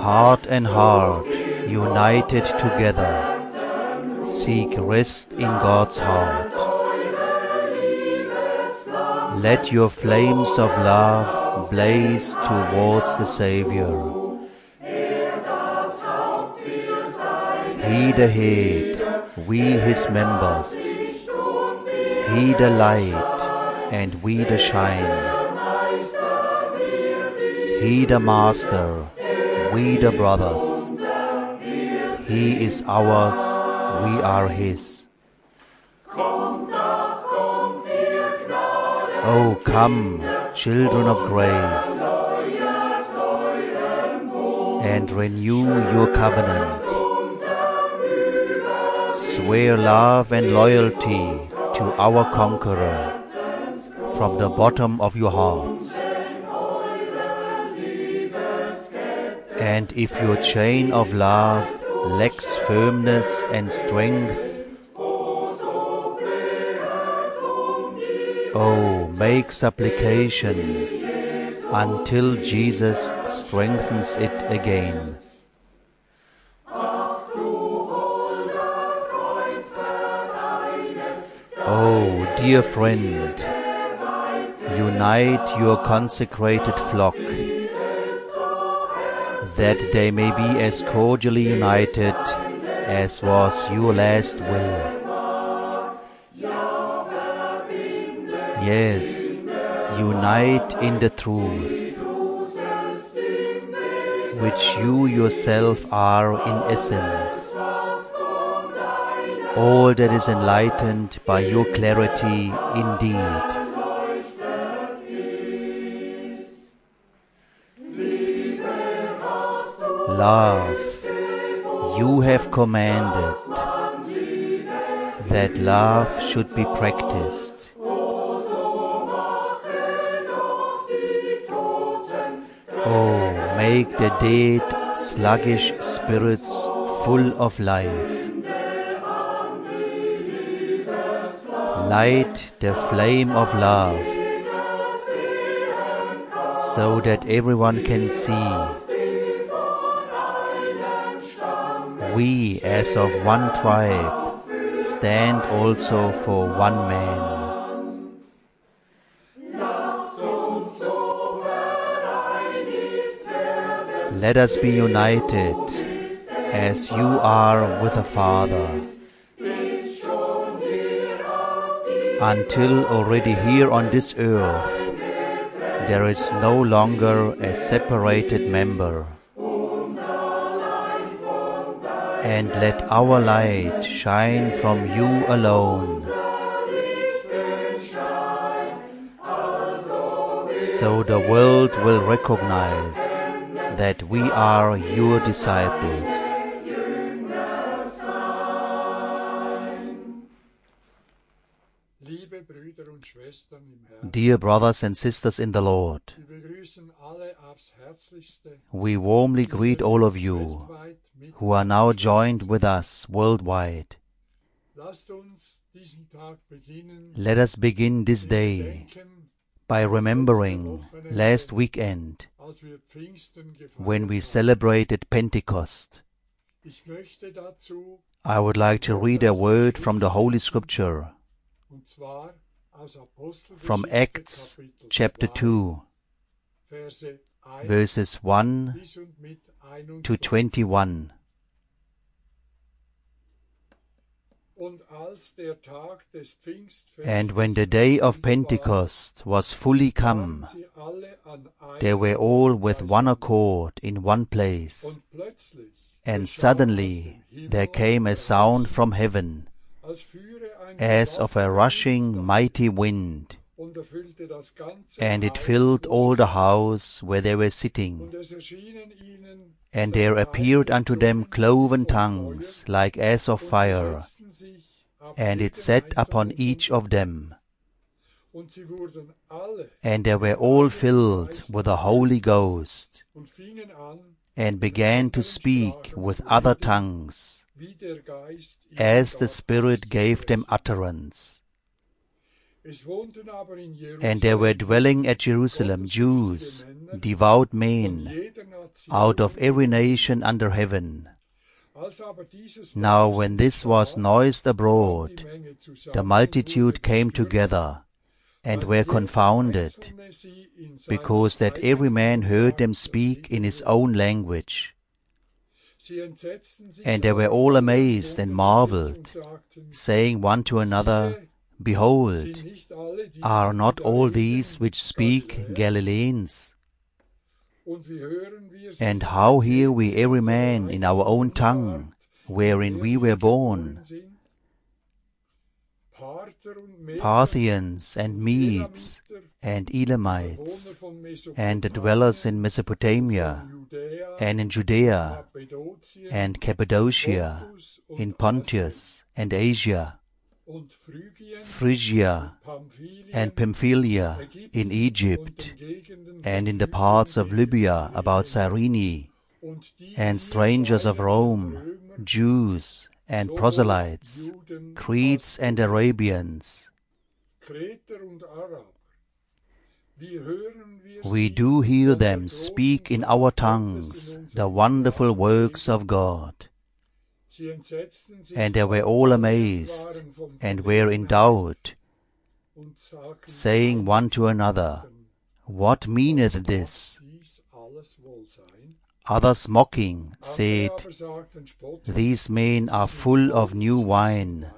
Heart and heart, united together, seek rest in God's heart. Let your flames of love blaze towards the Savior. He the head, we His members. He the light, and we the shine. He the Master, we the brothers. He is ours, we are His. Oh, come, children of grace, and renew your covenant. Swear love and loyalty to our Conqueror from the bottom of your hearts. And if your chain of love lacks firmness and strength, oh, make supplication until Jesus strengthens it again. Oh, dear friend, unite your consecrated flock, that they may be as cordially united as was your last will. Yes, unite in the truth, which you yourself are in essence. All that is enlightened by your clarity indeed. Love, you have commanded that love should be practiced. Oh, make the dead, sluggish spirits full of life. Light the flame of love, so that everyone can see. We, as of one tribe, stand also for one man. Let us be united as you are with the Father, until already here on this earth there is no longer a separated member. And let our light shine from you alone, so the world will recognize that we are your disciples. Dear brothers and sisters in the Lord, we warmly greet all of you who are now joined with us worldwide. Let us begin this day by remembering last weekend when we celebrated Pentecost. I would like to read a word from the Holy Scripture, from Acts chapter 2, verses 1 to 21. And when the day of Pentecost was fully come, they were all with one accord in one place. And suddenly there came a sound from heaven, as of a rushing mighty wind, and it filled all the house where they were sitting. And there appeared unto them cloven tongues like as of fire, and it sat upon each of them. And they were all filled with the Holy Ghost, and began to speak with other tongues, as the Spirit gave them utterance. And there were dwelling at Jerusalem Jews, devout men, out of every nation under heaven. Now when this was noised abroad, the multitude came together, and were confounded, because that every man heard them speak in his own language. And they were all amazed and marveled, saying one to another, Behold, are not all these which speak Galileans? And how hear we every man in our own tongue, wherein we were born? Parthians and Medes and Elamites, and the dwellers in Mesopotamia, and in Judea, and Cappadocia, in Pontus and Asia, Phrygia and Pamphylia, in Egypt, and in the parts of Libya about Cyrene, and strangers of Rome, Jews and proselytes, Cretes and Arabians. We do hear them speak in our tongues the wonderful works of God. And they were all amazed, and were in doubt, saying one to another, What meaneth this? Others mocking said, These men are full of new wine.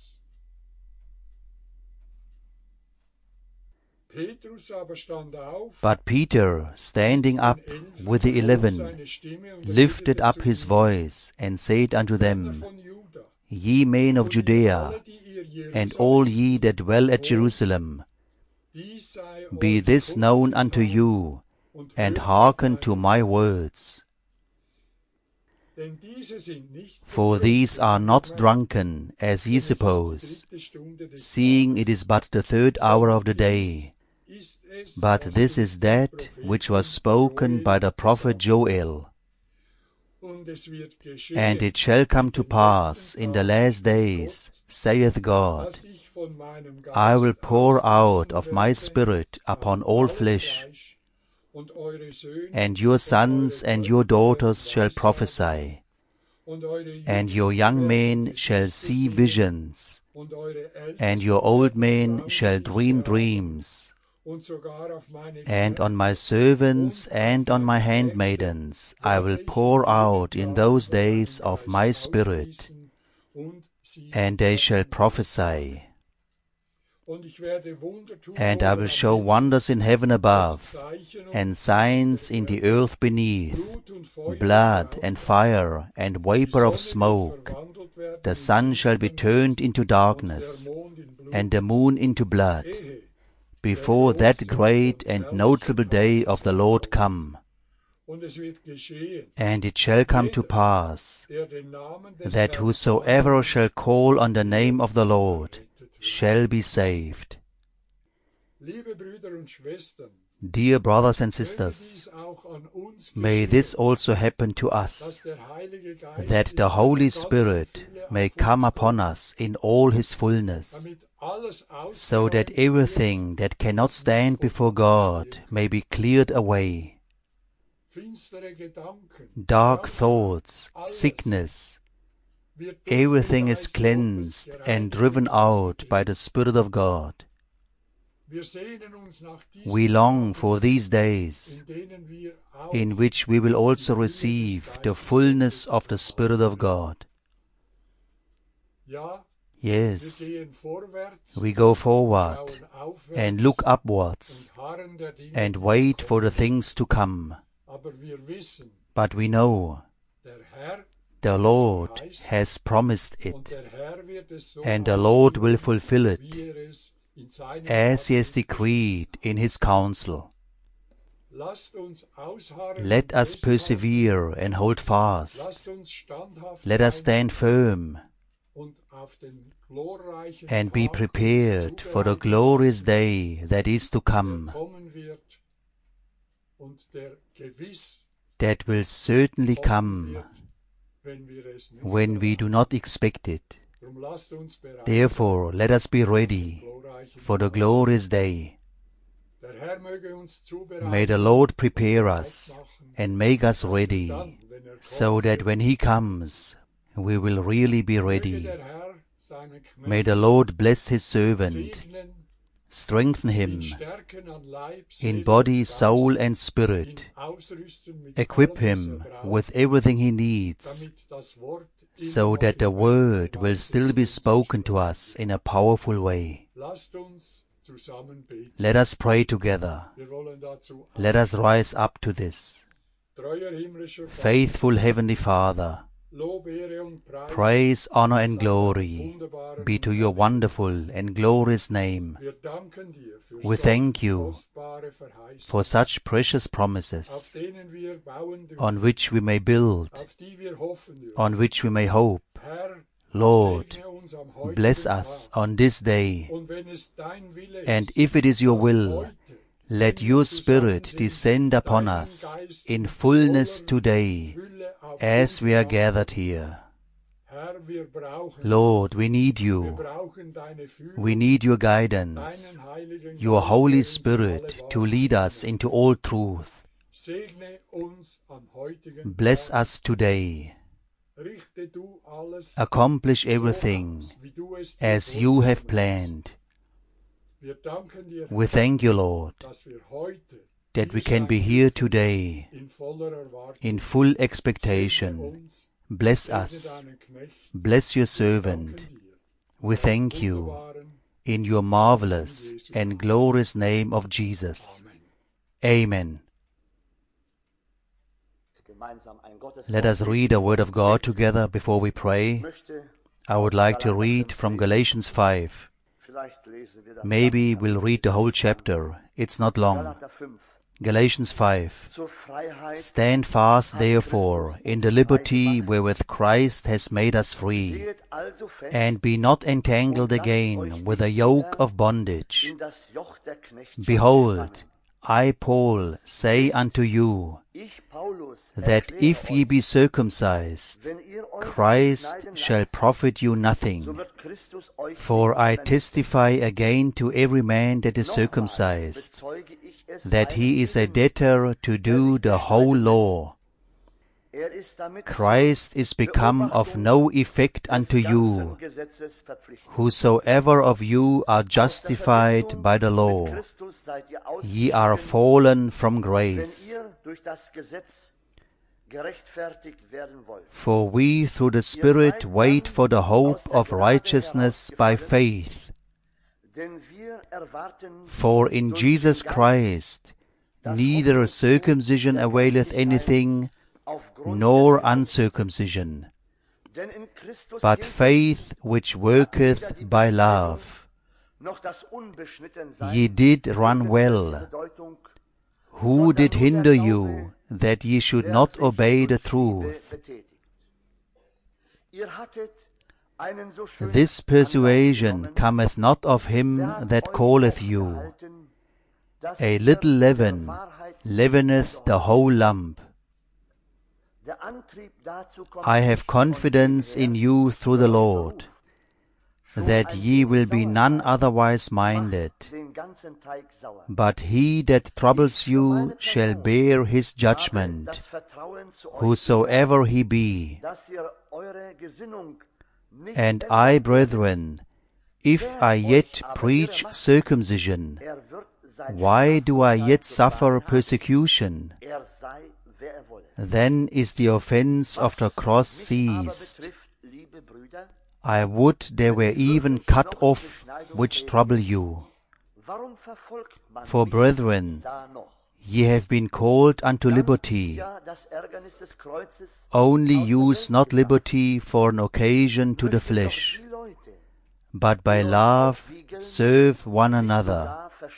But Peter, standing up with the 11, lifted up his voice, and said unto them, Ye men of Judea, and all ye that dwell at Jerusalem, be this known unto you, and hearken to my words. For these are not drunken, as ye suppose, seeing it is but the 3rd hour of the day. But this is that which was spoken by the prophet Joel. And it shall come to pass in the last days, saith God, I will pour out of my Spirit upon all flesh, and your sons and your daughters shall prophesy, and your young men shall see visions, and your old men shall dream dreams. And on my servants and on my handmaidens I will pour out in those days of my Spirit, and they shall prophesy. And I will show wonders in heaven above, and signs in the earth beneath, blood and fire and vapor of smoke. The sun shall be turned into darkness, and the moon into blood, before that great and notable day of the Lord come. And it shall come to pass, that whosoever shall call on the name of the Lord shall be saved. Dear brothers and sisters, may this also happen to us, that the Holy Spirit may come upon us in all his fullness, so that everything that cannot stand before God may be cleared away. Dark thoughts, sickness, everything is cleansed and driven out by the Spirit of God. We long for these days, in which we will also receive the fullness of the Spirit of God. Yes, we go forward and look upwards and wait for the things to come. But we know the Lord has promised it, and the Lord will fulfill it, as he has decreed in his counsel. Let us persevere and hold fast. Let us stand firm and be prepared for the glorious day that is to come, that will certainly come when we do not expect it. Therefore, let us be ready for the glorious day. May the Lord prepare us and make us ready, so that when He comes, we will really be ready. May the Lord bless His servant, strengthen him in body, soul and spirit, equip him with everything he needs, so that the word will still be spoken to us in a powerful way. Let us pray together. Let us rise up to this. Faithful Heavenly Father, praise, honor and glory be to your wonderful and glorious name. We thank you for such precious promises on which we may build, on which we may hope. Lord, bless us on this day, and if it is your will, let your Spirit descend upon us in fullness today as we are gathered here. Lord, we need you. We need your guidance, your Holy Spirit to lead us into all truth. Bless us today. Accomplish everything as you have planned. We thank you, Lord, that we can be here today in full expectation. Bless us. Bless your servant. We thank you in your marvelous and glorious name of Jesus. Amen. Let us read a word of God together before we pray. I would like to read from Galatians 5. Maybe we'll read the whole chapter. It's not long. Galatians 5. Stand fast, therefore, in the liberty wherewith Christ has made us free, and be not entangled again with a yoke of bondage. Behold, I, Paul, say unto you, that if ye be circumcised, Christ shall profit you nothing. For I testify again to every man that is circumcised, that he is a debtor to do the whole law. Christ is become of no effect unto you, whosoever of you are justified by the law. Ye are fallen from grace. For we through the Spirit wait for the hope of righteousness by faith. For in Jesus Christ neither circumcision availeth anything, nor uncircumcision, but faith which worketh by love. Ye did run well. Who did hinder you that ye should not obey the truth? This persuasion cometh not of him that calleth you. A little leaven leaveneth the whole lump. I have confidence in you through the Lord, that ye will be none otherwise minded. But he that troubles you shall bear his judgment, whosoever he be. And I, brethren, if I yet preach circumcision, why do I yet suffer persecution? Then is the offense of the cross ceased. I would they were even cut off which trouble you. For, brethren, ye have been called unto liberty. Only use not liberty for an occasion to the flesh, but by love serve one another.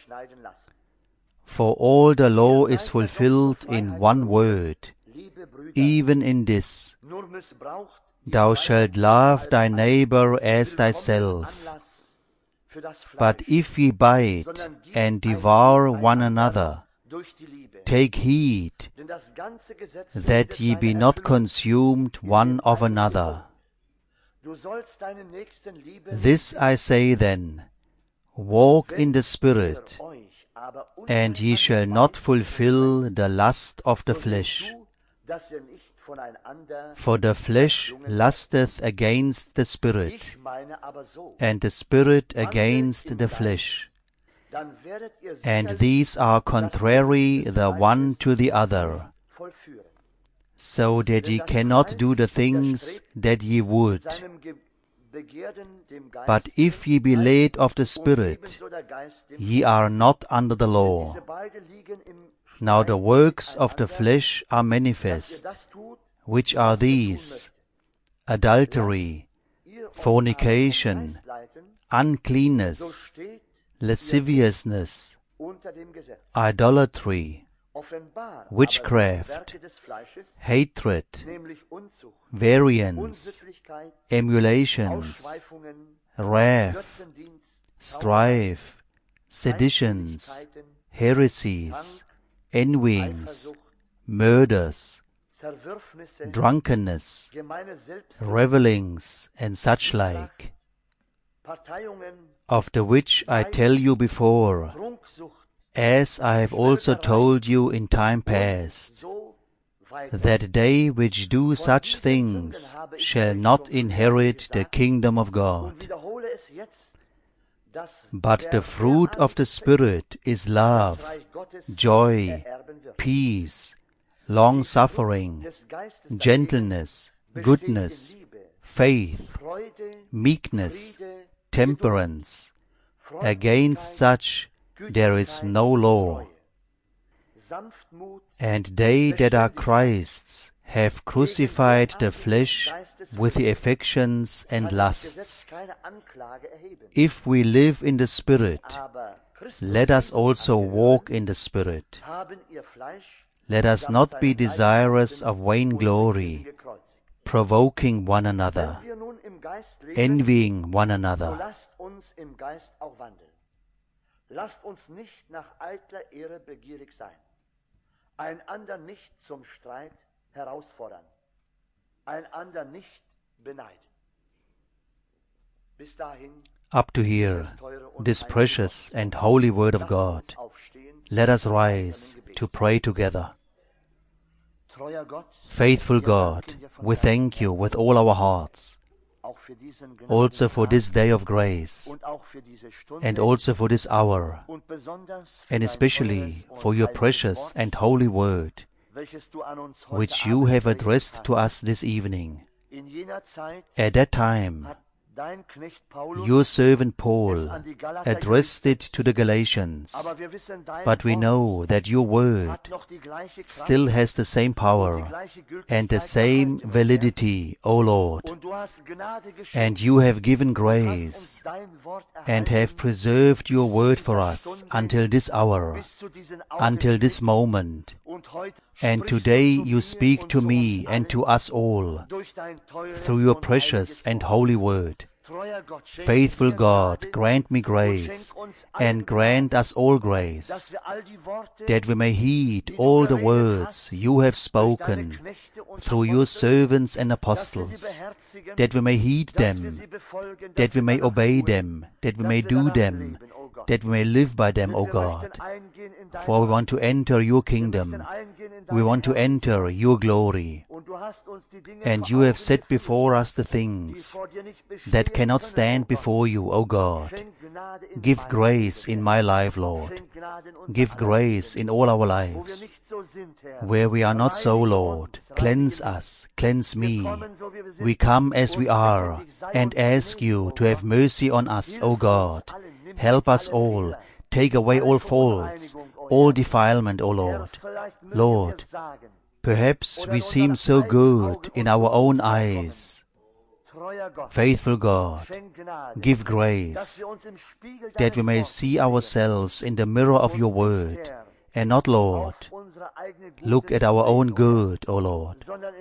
For all the law is fulfilled in one word, even in this: Thou shalt love thy neighbor as thyself. But if ye bite and devour one another, take heed that ye be not consumed one of another. This I say then, walk in the Spirit, and ye shall not fulfill the lust of the flesh. For the flesh lusteth against the Spirit, and the Spirit against the flesh. And these are contrary the one to the other, so that ye cannot do the things that ye would. But if ye be led of the Spirit, ye are not under the law. Now the works of the flesh are manifest, which are these: adultery, fornication, uncleanness, lasciviousness, idolatry, witchcraft, hatred, variance, emulations, wrath, strife, seditions, heresies, envyings, murders, drunkenness, revellings, and such like, of the which I tell you before, as I have also told you in time past, that they which do such things shall not inherit the kingdom of God. But the fruit of the Spirit is love, joy, peace, long-suffering, gentleness, goodness, faith, meekness, temperance. Against such there is no law. And they that are Christ's have crucified the flesh with the affections and lusts. If we live in the Spirit, let us also walk in the Spirit. Let us not be desirous of vainglory, provoking one another, envying one another. Lasst uns nicht nach eitler Ehre begierig sein, einander nicht zum Streit herausfordern, einander nicht beneiden. Bis dahin, up to here, this precious and holy word of God, let us rise to pray together. Faithful God, we thank you with all our hearts, also for this day of grace, and also for this hour, and especially for your precious and holy word, which you have addressed to us this evening. At that time, your servant Paul addressed it to the Galatians, but we know that your word still has the same power and the same validity, O Lord. And you have given grace and have preserved your word for us until this hour, until this moment. And today you speak to me and to us all through your precious and holy word. Faithful God, grant me grace, and grant us all grace, that we may heed all the words you have spoken through your servants and apostles, that we may heed them, that we may obey them, that we may do them, that we may live by them, O God. For we want to enter your kingdom, we want to enter your glory, and you have set before us the things that cannot stand before you, O God. Give grace in my life, Lord. Give grace in all our lives. Where we are not so, Lord, cleanse us, cleanse me. We come as we are, and ask you to have mercy on us, O God. Help us all. Take away all faults, all defilement, O Lord. Lord, perhaps we seem so good in our own eyes. Faithful God, give grace, that we may see ourselves in the mirror of your word, and not, Lord, look at our own good, O Lord,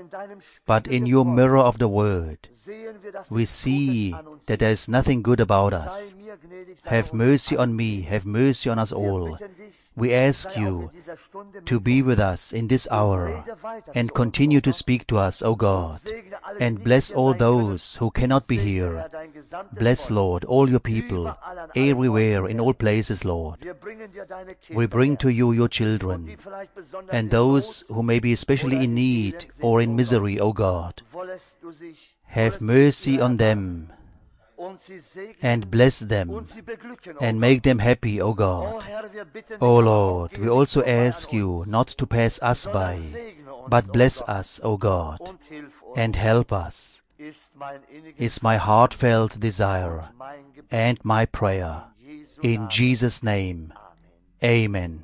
but in your mirror of the word, we see that there is nothing good about us. Have mercy on me, have mercy on us all. We ask you to be with us in this hour and continue to speak to us, O God, and bless all those who cannot be here. Bless, Lord, all your people, everywhere, in all places, Lord. We bring to you your children, and those who may be especially in need or in misery, O God. Have mercy on them, and bless them, and make them happy, O God. O Lord, we also ask you not to pass us by, but bless us, O God, and help us, is my heartfelt desire and my prayer. In Jesus' name, Amen.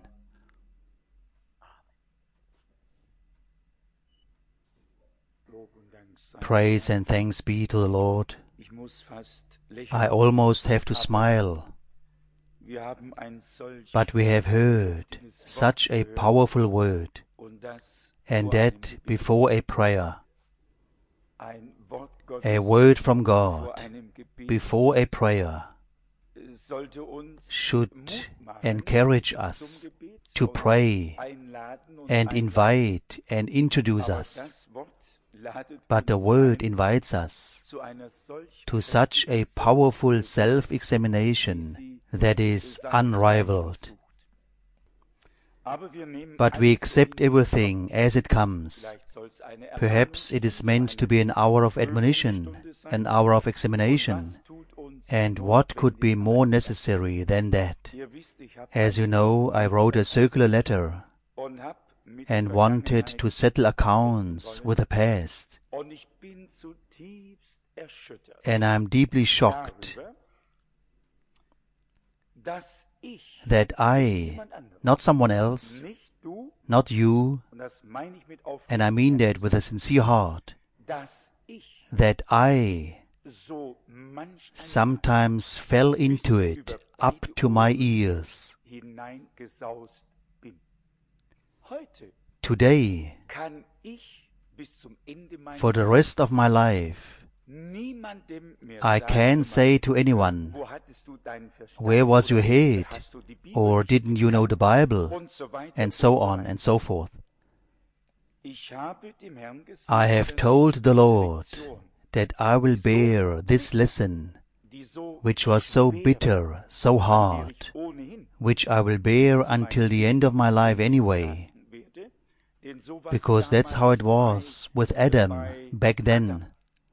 Praise and thanks be to the Lord. I almost have to smile, but we have heard such a powerful word, and that before a prayer. A word from God before a prayer should encourage us to pray and invite and introduce us. But the word invites us to such a powerful self-examination that is unrivaled. But we accept everything as it comes. Perhaps it is meant to be an hour of admonition, an hour of examination. And what could be more necessary than that? As you know, I wrote a circular letter and wanted to settle accounts with the past. And I am deeply shocked that I, not someone else, not you, and I mean that with a sincere heart, that I sometimes fell into it up to my ears. Today, for the rest of my life, I can say to anyone, where was your head? Or didn't you know the Bible? And so on and so forth. I have told the Lord that I will bear this lesson, which was so bitter, so hard, which I will bear until the end of my life anyway, because that's how it was with Adam back then.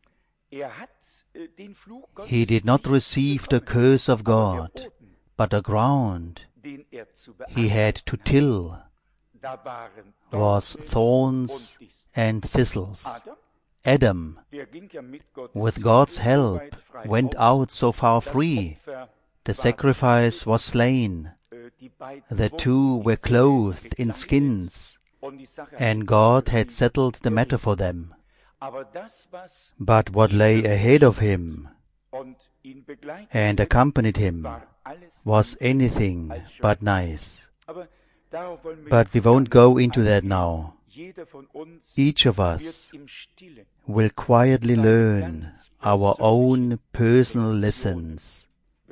He did not receive the curse of God, but the ground he had to till was thorns and thistles. Adam, with God's help, went out so far free. The sacrifice was slain. The two were clothed in skins, and God had settled the matter for them. But what lay ahead of him and accompanied him was anything but nice. But we won't go into that now. Each of us will quietly learn our own personal lessons.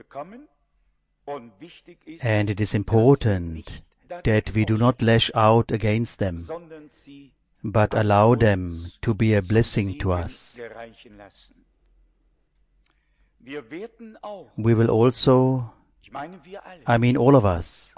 And it is important that we do not lash out against them, but allow them to be a blessing to us. We will also, I mean all of us,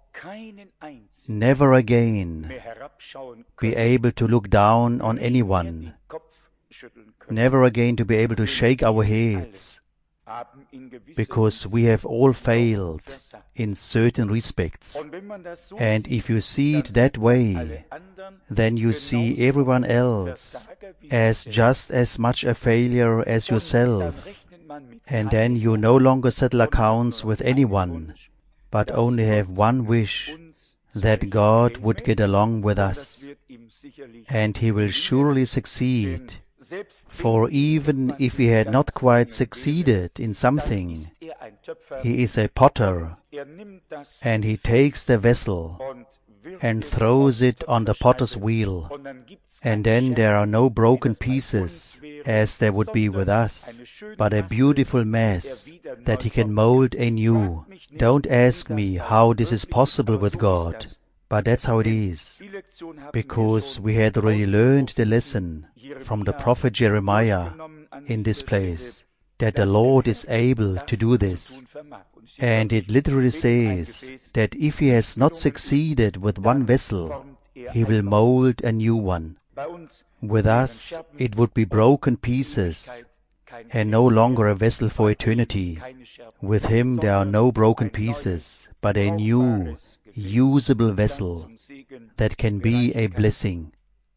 never again be able to look down on anyone, never again to be able to shake our heads, because we have all failed in certain respects. And if you see it that way, then you see everyone else as just as much a failure as yourself, and then you no longer settle accounts with anyone, but only have one wish, that God would get along with us. And He will surely succeed, for even if He had not quite succeeded in something, He is a potter, and He takes the vessel and throws it on the potter's wheel, and then there are no broken pieces, as there would be with us, but a beautiful mass that He can mold anew. Don't ask me how this is possible with God, but that's how it is, because we had already learned the lesson from the prophet Jeremiah in this place. that the Lord is able to do this. And it literally says that if he has not succeeded with one vessel, he will mold a new one. With us, it would be broken pieces and no longer a vessel for eternity. With him there are no broken pieces, but a new, usable vessel that can be a blessing.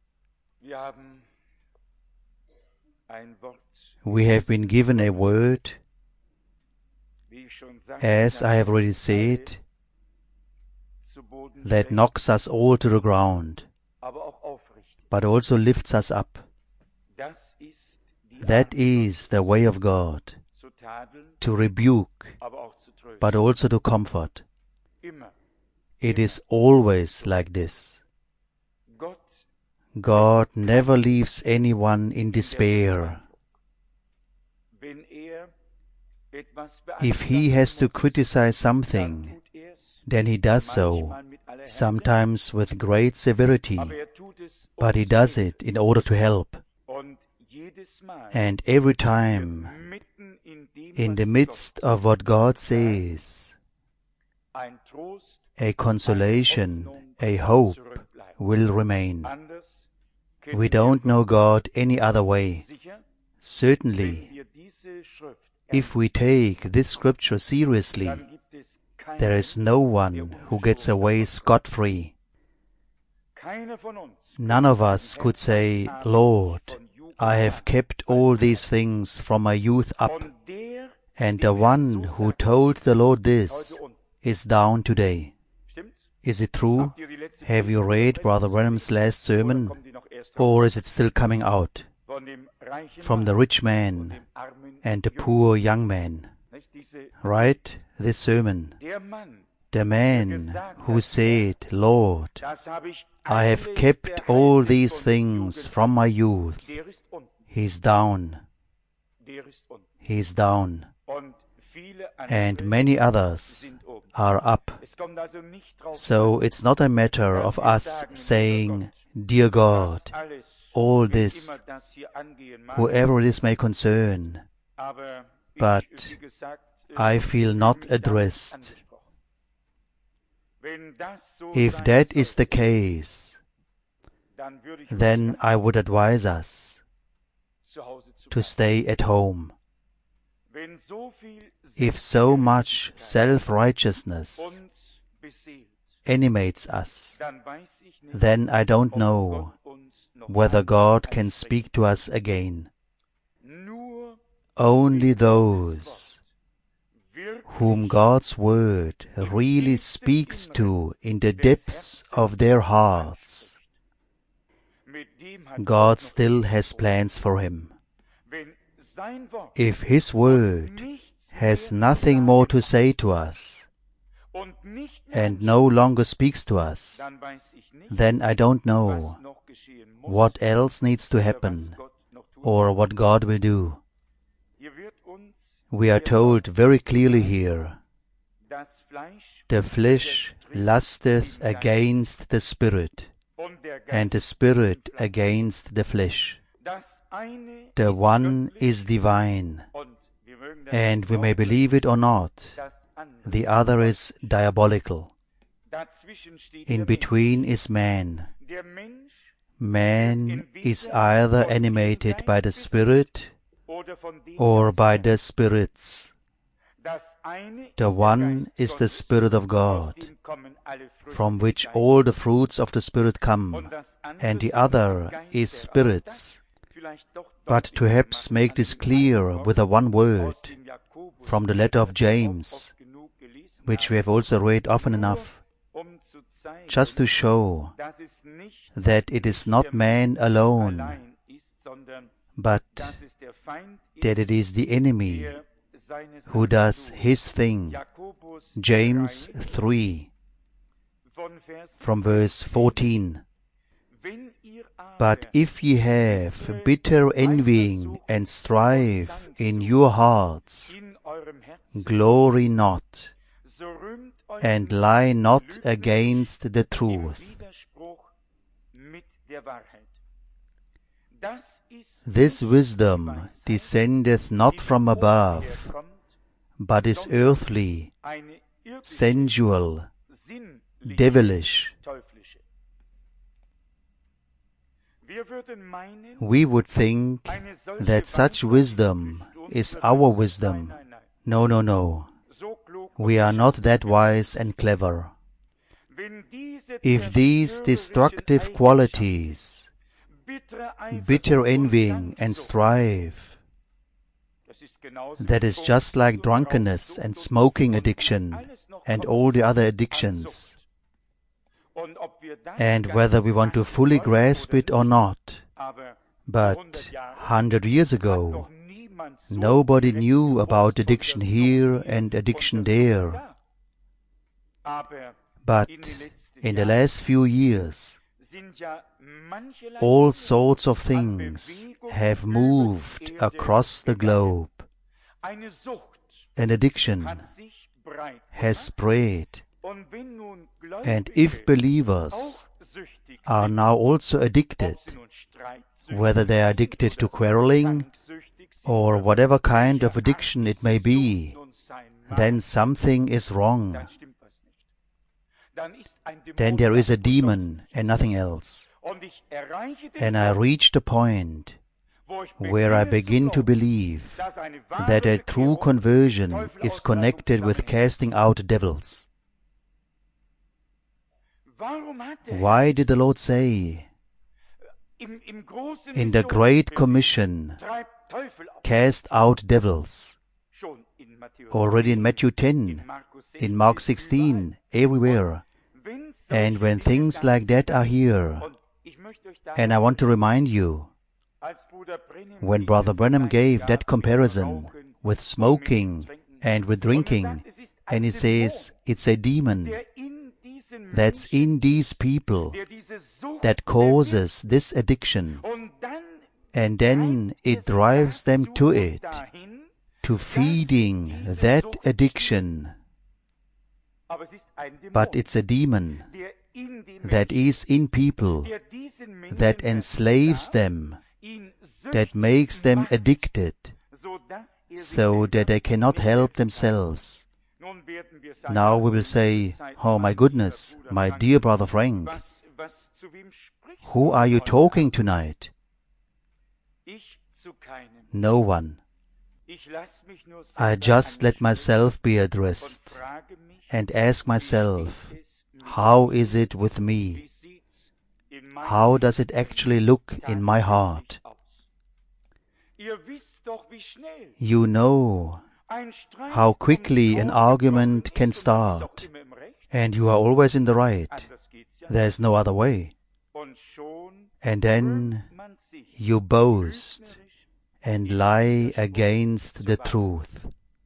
We have been given a word, as I have already said, that knocks us all to the ground, but also lifts us up. That is the way of God, to rebuke, but also to comfort. It is always like this. God never leaves anyone in despair. If he has to criticize something, then he does so, sometimes with great severity, but he does it in order to help. And every time, in the midst of what God says, a consolation, a hope will remain. We don't know God any other way. Certainly, if we take this scripture seriously, there is no one who gets away scot-free. None of us could say, Lord, I have kept all these things from my youth up, and the one who told the Lord this is down today. Is it true? Have you read Brother Branham's last sermon? Or is it still coming out? From the rich man and the poor young man. Right? This sermon. The man who said, Lord, I have kept all these things from my youth. He's down. He's down. And many others are up. So it's not a matter of us saying, Dear God, all this, whoever this may concern, but I feel not addressed. If that is the case, then I would advise us to stay at home. If so much self-righteousness animates us, then I don't know whether God can speak to us again. Only those whom God's word really speaks to in the depths of their hearts, God still has plans for him. If his word has nothing more to say to us and no longer speaks to us, then I don't know what else needs to happen or what God will do. We are told very clearly here, the flesh lusteth against the spirit, and the spirit against the flesh. The one is divine, and we may believe it or not, the other is diabolical. In between is man. Man is either animated by the Spirit or by the spirits. The one is the Spirit of God, from which all the fruits of the Spirit come, and the other is spirits. But to perhaps make this clear with a one word from the letter of James, which we have also read often enough, just to show that it is not man alone, but that it is the enemy who does his thing. James 3, from verse 14. But if ye have bitter envying and strife in your hearts, glory not, and lie not against the truth. This wisdom descendeth not from above, but is earthly, sensual, devilish. We would think that such wisdom is our wisdom. No, no, no. We are not that wise and clever. If these destructive qualities, bitter envying and strife, that is just like drunkenness and smoking addiction and all the other addictions, and whether we want to fully grasp it or not, but 100 years ago, nobody knew about addiction here and addiction there. But in the last few years, all sorts of things have moved across the globe. An addiction has spread, and if believers are now also addicted, whether they are addicted to quarreling or whatever kind of addiction it may be, then something is wrong. Then there is a demon and nothing else. And I reached a point where I begin to believe that a true conversion is connected with casting out devils. Why did the Lord say, in the Great Commission, cast out devils? Already in Matthew 10, in Mark 16, everywhere. And when things like that are here, and I want to remind you, when Brother Branham gave that comparison with smoking and with drinking, and he says it's a demon that's in these people that causes this addiction, and then it drives them to it, to feeding that addiction. But it's a demon that is in people, that enslaves them, that makes them addicted, so that they cannot help themselves. Now we will say, oh my goodness, my dear Brother Frank, who are you talking tonight? No one. I just let myself be addressed and ask myself, how is it with me? How does it actually look in my heart? You know how quickly an argument can start, and you are always in the right. There's no other way. And then you boast and lie against the truth,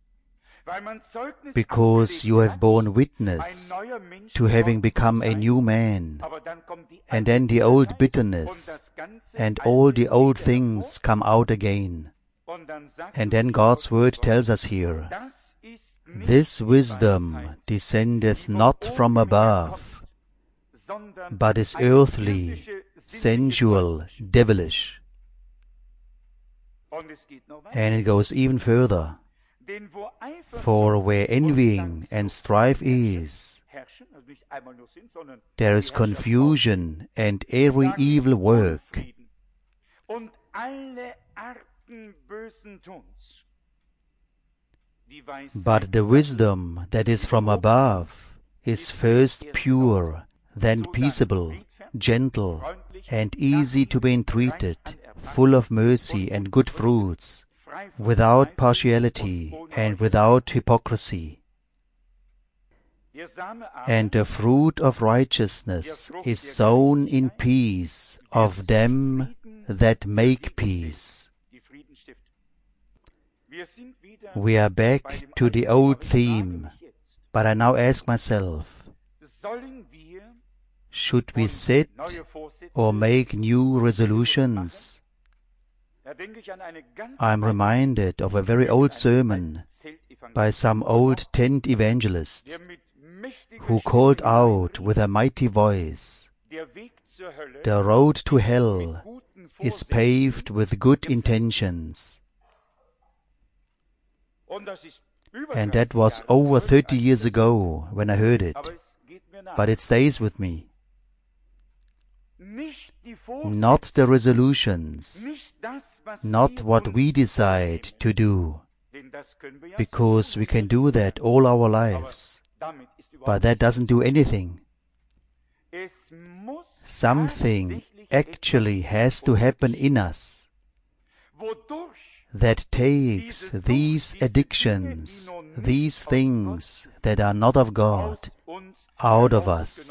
because you have borne witness to having become a new man, and then the old bitterness and all the old things come out again. And then God's word tells us here, this wisdom descendeth not from above, but is earthly, sensual, devilish. And it goes even further. For where envying and strife is, there is confusion and every evil work. But the wisdom that is from above is first pure, then peaceable, gentle, and easy to be entreated, full of mercy and good fruits, without partiality and without hypocrisy. And the fruit of righteousness is sown in peace of them that make peace. We are back to the old theme, but I now ask myself, should we set or make new resolutions? I am reminded of a very old sermon by some old tent evangelist who called out with a mighty voice, The road to hell is paved with good intentions. And that was over 30 years ago when I heard it. But it stays with me. Not the resolutions, not what we decide to do, because we can do that all our lives. But that doesn't do anything. Something actually has to happen in us that takes these addictions, these things that are not of God, out of us.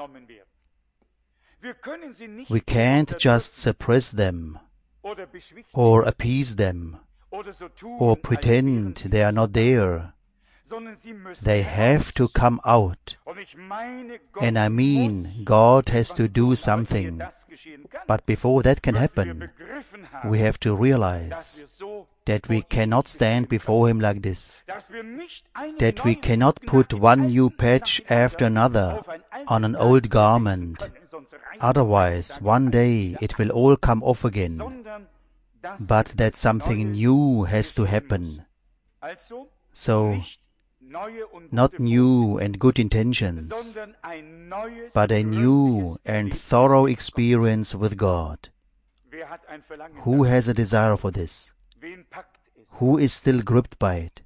We can't just suppress them, or appease them, or pretend they are not there. They have to come out. And I mean, God has to do something. But before that can happen, we have to realize that we cannot stand before Him like this, that we cannot put one new patch after another on an old garment. Otherwise, one day it will all come off again. But that something new has to happen. So, not new and good intentions, but a new and thorough experience with God. Who has a desire for this? Who is still gripped by it?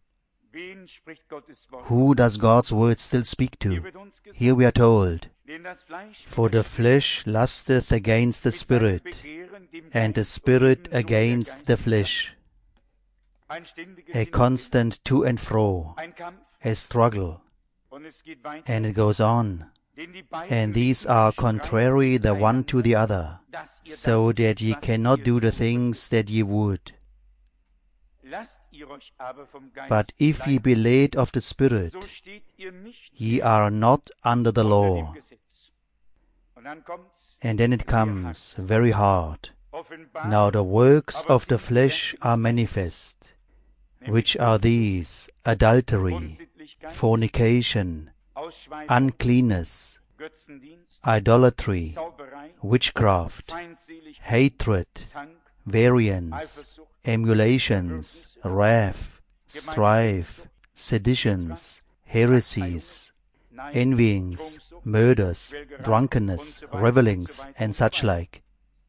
Who does God's word still speak to? Here we are told, "For the flesh lusteth against the Spirit, and the Spirit against the flesh." A constant to and fro, a struggle, and it goes on. And these are contrary the one to the other, so that ye cannot do the things that ye would. But if ye be led of the Spirit, ye are not under the law. And then it comes very hard. Now the works of the flesh are manifest, which are these: adultery, fornication, uncleanness, idolatry, witchcraft, hatred, variance, emulations, wrath, strife, seditions, heresies, envyings, murders, drunkenness, revellings, and such like.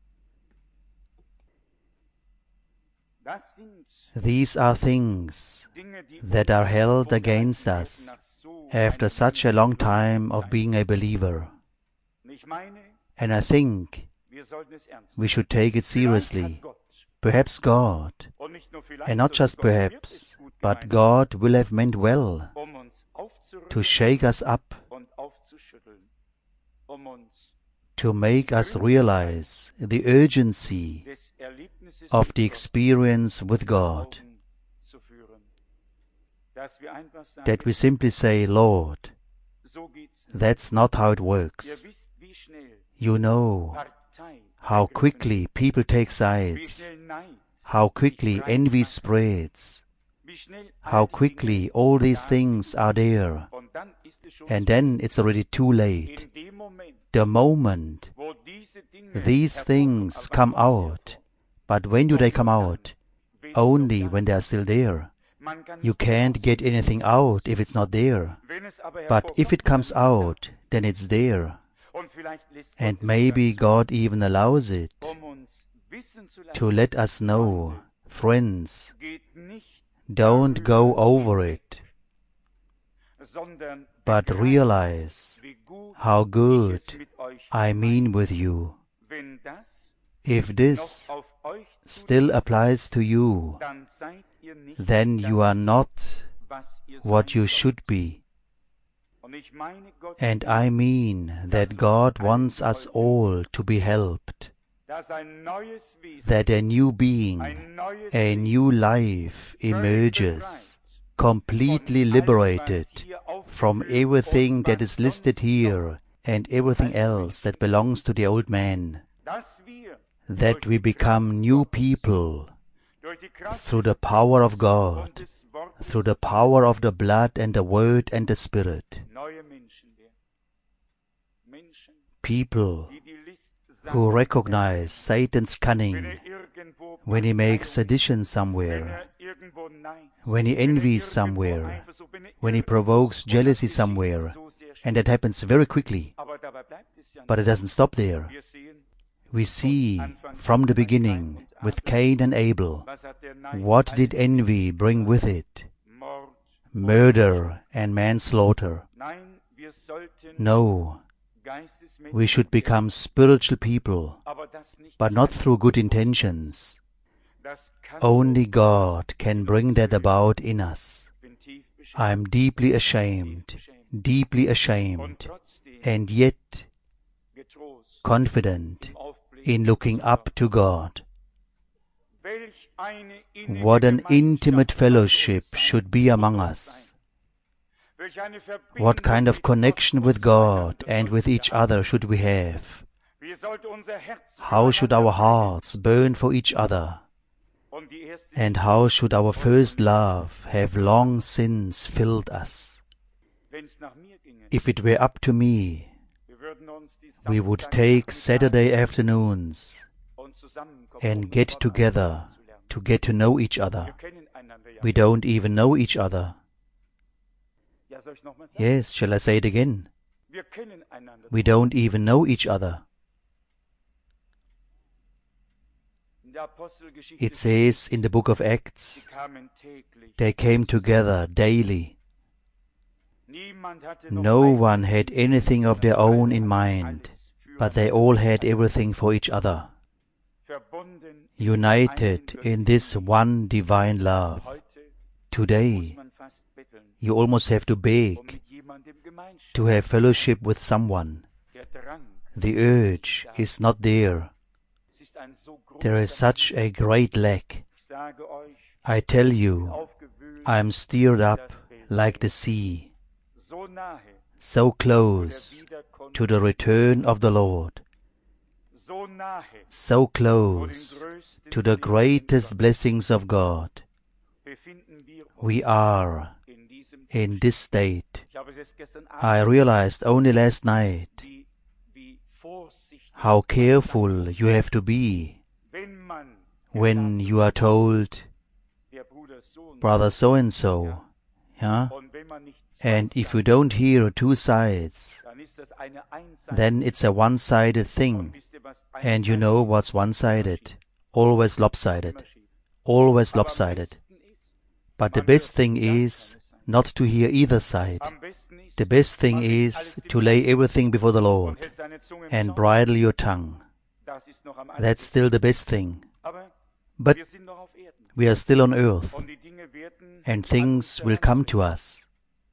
These are things that are held against us after such a long time of being a believer. And I think we should take it seriously. Perhaps God, and not just perhaps, but God will have meant well to shake us up, to make us realize the urgency of the experience with God. That we simply say, "Lord, that's not how it works. You know how quickly people take sides, how quickly envy spreads, how quickly all these things are there, and then it's already too late. The moment these things come out, but when do they come out? Only when they are still there. You can't get anything out if it's not there. But if it comes out, then it's there. And maybe God even allows it to let us know, friends, don't go over it, but realize how good I mean with you. If this still applies to you, then you are not what you should be. And I mean that God wants us all to be helped, that a new being, a new life emerges, completely liberated from everything that is listed here and everything else that belongs to the old man, that we become new people through the power of God, through the power of the blood and the Word and the Spirit. People who recognize Satan's cunning when he makes sedition somewhere, when he envies somewhere, when he provokes jealousy somewhere, and that happens very quickly. But it doesn't stop there. We see from the beginning with Cain and Abel, what did envy bring with it? Murder and manslaughter. No, we should become spiritual people, but not through good intentions. Only God can bring that about in us. I am deeply ashamed, and yet confident in looking up to God. What an intimate fellowship should be among us. What kind of connection with God and with each other should we have? How should our hearts burn for each other? And how should our first love have long since filled us? If it were up to me, we would take Saturday afternoons and get together to get to know each other. We don't even know each other. Yes, shall I say it again? We don't even know each other. It says in the book of Acts, they came together daily. No one had anything of their own in mind, but they all had everything for each other. United in this one divine love. Today, you almost have to beg to have fellowship with someone. The urge is not there. There is such a great lack. I tell you, I am stirred up like the sea, so close to the return of the Lord, so close to the greatest blessings of God. We are in this state. I realized only last night how careful you have to be when you are told, brother so-and-so, yeah? And if you don't hear two sides, then it's a one-sided thing. And you know what's one-sided? Always lopsided. Always lopsided. But the best thing is not to hear either side. The best thing is to lay everything before the Lord and bridle your tongue. That's still the best thing. But we are still on earth, and things will come to us.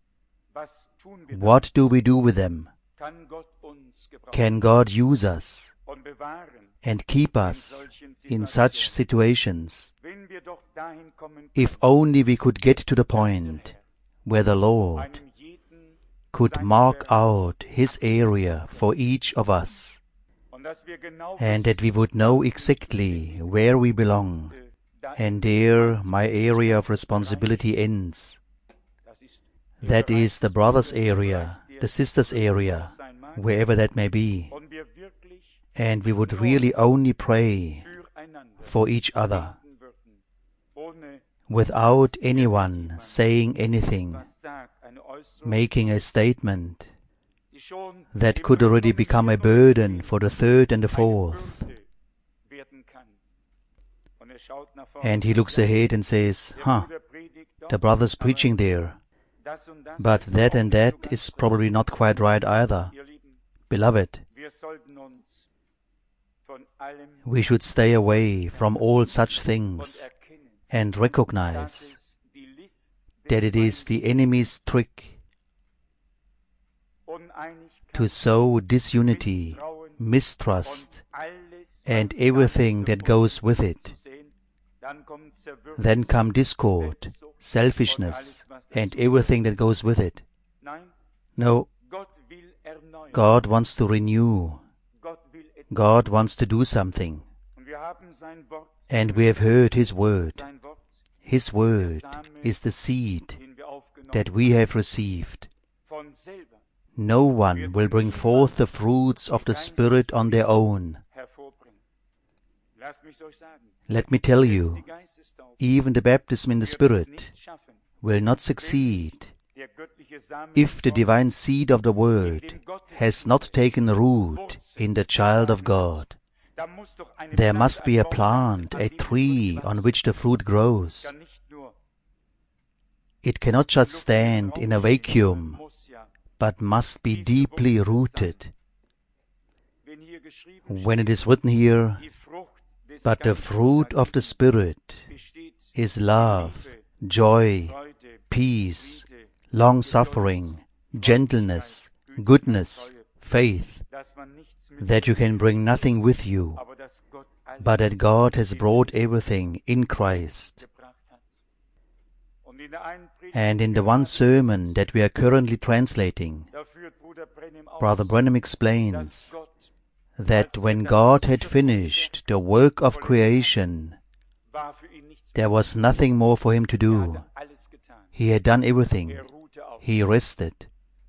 What do we do with them? Can God use us and keep us in such situations? If only we could get to the point where the Lord could mark out His area for each of us, and that we would know exactly where we belong, and there my area of responsibility ends. That is the brother's area, the sister's area, wherever that may be. And we would really only pray for each other, without anyone saying anything, making a statement that could already become a burden for the third and the fourth. And he looks ahead and says, the brother's preaching there, but that and that is probably not quite right either. Beloved, we should stay away from all such things and recognize that it is the enemy's trick to sow disunity, mistrust, and everything that goes with it. Then come discord, selfishness, and everything that goes with it. No, God wants to renew. God wants to do something. And we have heard His word. His word is the seed that we have received. No one will bring forth the fruits of the Spirit on their own. Let me tell you, even the baptism in the Spirit will not succeed if the divine seed of the Word has not taken root in the child of God. There must be a plant, a tree on which the fruit grows. It cannot just stand in a vacuum, but must be deeply rooted. When it is written here, but the fruit of the Spirit is love, joy, peace, long-suffering, gentleness, goodness, faith, that you can bring nothing with you, but that God has brought everything in Christ. And in the one sermon that we are currently translating, Brother Branham explains that when God had finished the work of creation, there was nothing more for him to do. He had done everything. He rested.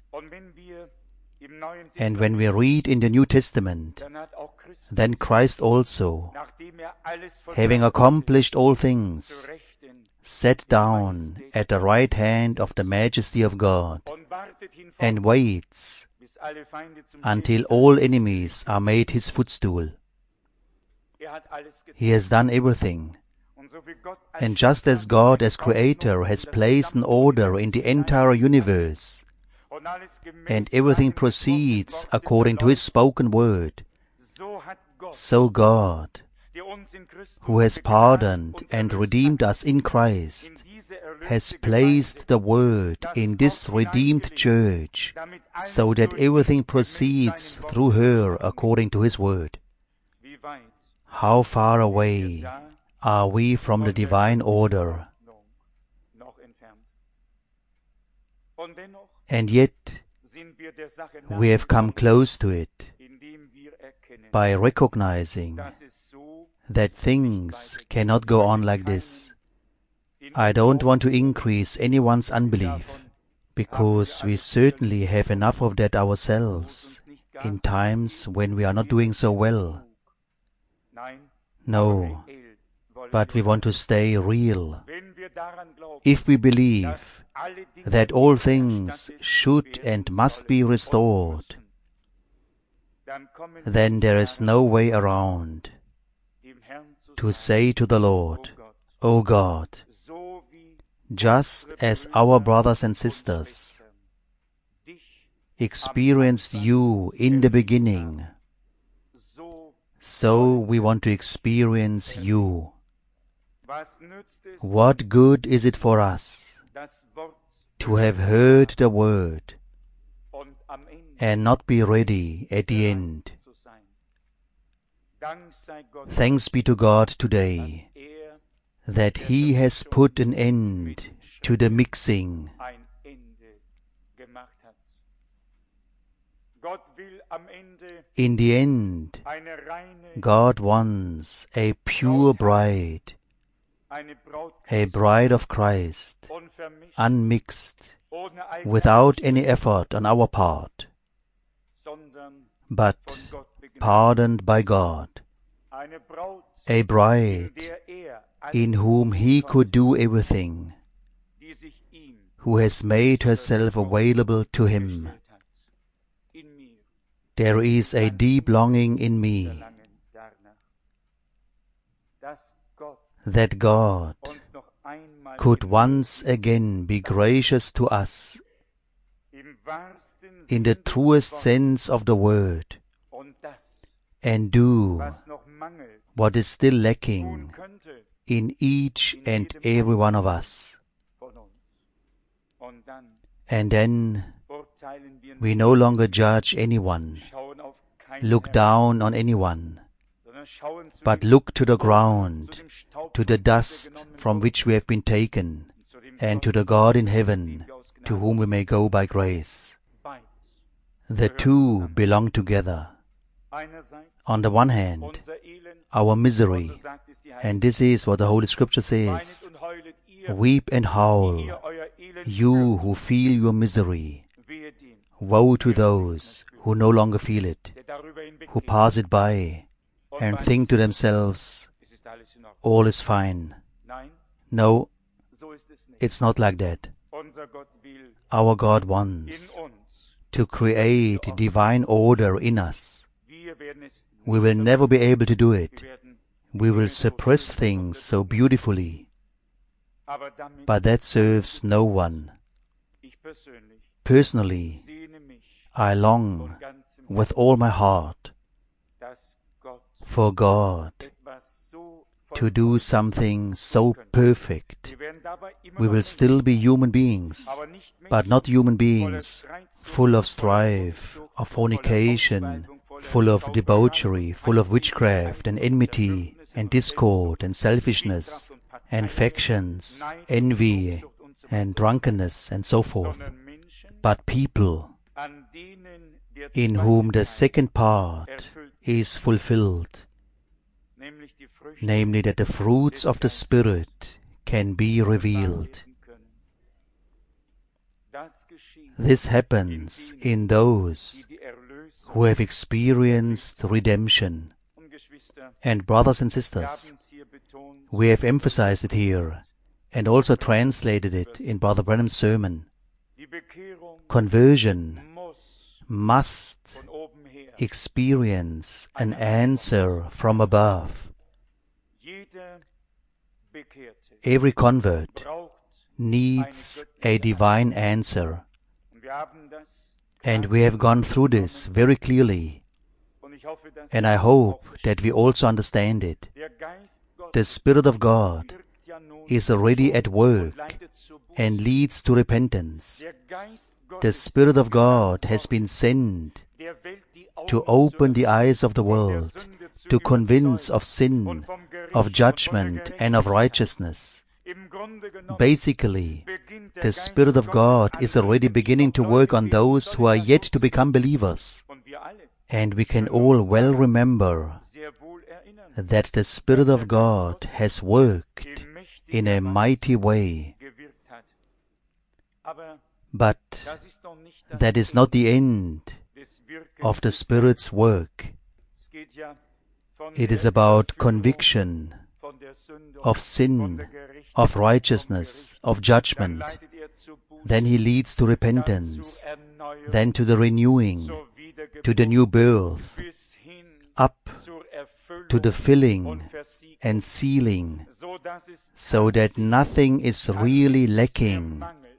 And when we read in the New Testament, then Christ also, having accomplished all things, sat down at the right hand of the majesty of God, and waits until all enemies are made his footstool. He has done everything. And just as God as Creator has placed an order in the entire universe, and everything proceeds according to His spoken word, so God, who has pardoned and redeemed us in Christ, has placed the Word in this redeemed church, so that everything proceeds through her according to His Word. How far away are we from the divine order? And yet, we have come close to it by recognizing that things cannot go on like this. I don't want to increase anyone's unbelief, because we certainly have enough of that ourselves in times when we are not doing so well. No, but we want to stay real. If we believe that all things should and must be restored, then there is no way around to say to the Lord, O God, just as our brothers and sisters experienced you in the beginning, so we want to experience you. What good is it for us to have heard the word and not be ready at the end? Thanks be to God today that He has put an end to the mixing. In the end, God wants a pure bride, a bride of Christ, unmixed, without any effort on our part, but pardoned by God, a bride in whom He could do everything, who has made herself available to Him. There is a deep longing in me that God could once again be gracious to us in the truest sense of the word, and do what is still lacking in each and every one of us. And then we no longer judge anyone, look down on anyone, but look to the ground, to the dust from which we have been taken, and to the God in heaven, to whom we may go by grace. The two belong together. On the one hand, our misery, and this is what the Holy Scripture says, weep and howl, you who feel your misery. Woe to those who no longer feel it, who pass it by, and think to themselves, es ist alles in Ordnung. all is fine. Nein, No, so ist es nicht. it's not like that. Unser Gott will Our God in wants uns. to create divine order in us. Wir werden es We will never be able to do wir it. werden, We will suppress things so beautifully, aber damit but that serves no one. ich persönlich Personally, sehne mich I long von ganzem with all my heart dass Gott for God etwas so to do something so perfect. Wir werden dabei immer We noch will Menschen, still be human beings, aber nicht but not human voller beings, Streitsucht, full of voller strife, Unzucht, of voller fornication, Ausschweifung, voller full of Zauberei debauchery, und full of Feindseligkeit witchcraft and und enmity Zerwürfnis and und discord and Selbstsucht, selfishness Zwietracht und and Parteiung, factions, Neid und envy Tobsucht und so and weiter, drunkenness and so forth, sondern Menschen, but people an denen der in zweite whom the Teil second part erfüllt, is fulfilled, nämlich die Früchte namely that the fruits of the Spirit can be revealed. werden können. Das geschieht, This happens in those die die Erlösung who have experienced redemption. und Geschwister, And brothers and wir sisters, haben es hier betont, we have emphasized it here and also translated it in Brother Branham's sermon. die Bekehrung Conversion muss must von oben her. experience an answer from above. Jeder Bekehrte Every convert braucht, needs a divine answer, und wir haben das, and we have gone through this very clearly, und ich hoffe, dass and I hope that we also understand it. der Geist Gottes The Spirit of God wirkt ja nun is already at und work leitet zur Buße. and leads to repentance. Der Geist The Gottes Spirit of God has been sent der Welt die Augen to zu open the öffnen, eyes of the von der world, Sünde zu to convince überzeugen of sin, und vom Gericht of und von der judgment, and of Gerechtigkeit. righteousness. Im Grunde genommen Basically, beginnt der the Geist Spirit of Gottes God an is already Leuten, die beginning to noch work Leute on geben those who are sollen, yet das to so become zu tun. believers. Und wir alle And we can all well remember sehr wohl erinnern, that the Spirit of God has worked in mächtiger in a Weise mighty way. gewirkt hat. Aber But das ist noch nicht das that is not the end des Wirkens of the des Spirit's work. Es geht ja von It der is about Überführung conviction von der Sünde, of von sin, der Gerechtigkeit, of vom righteousness, Gericht. of Dann judgment. leitet zur Buße, Then he leads to dann repentance, zur Erneuerung, then to the renewing, zur Wiedergeburt, to the new birth, bis hin up zur Erfüllung to the filling und Versiegelung, and sealing, so dass es so that tatsächlich nothing is an really nichts mehr lacking, mangelt,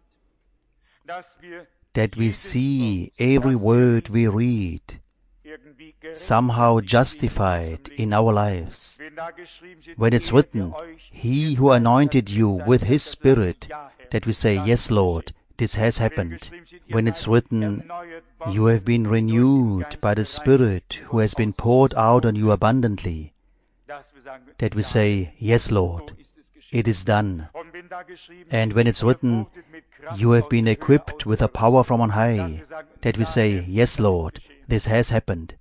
dass wir that we jedes see Wort, every das wir word we lesen, read irgendwie somehow gerechtfertigt justified in our lives. Wenn da geschrieben steht, When it's er, der written, euch He who anointed you with His Spirit, Ja, Herr, that we say, das yes, Lord, geschieht. this has Wenn happened. geschrieben steht, ihr When it's seid written, erneuert worden you have been durch den renewed Geist by the bereit, Spirit who has been poured out on you abundantly, dass wir sagen, that we ja, say, yes, so Lord, ist es geschehen. it is done. Und wenn da geschrieben And steht, when it's written, verwurzelt mit Kraft you have aus been der Höhe equipped with a power from on dass high, wir sagen, that we ja, say, Herr, yes, das ist Lord, geschehen. this has happened.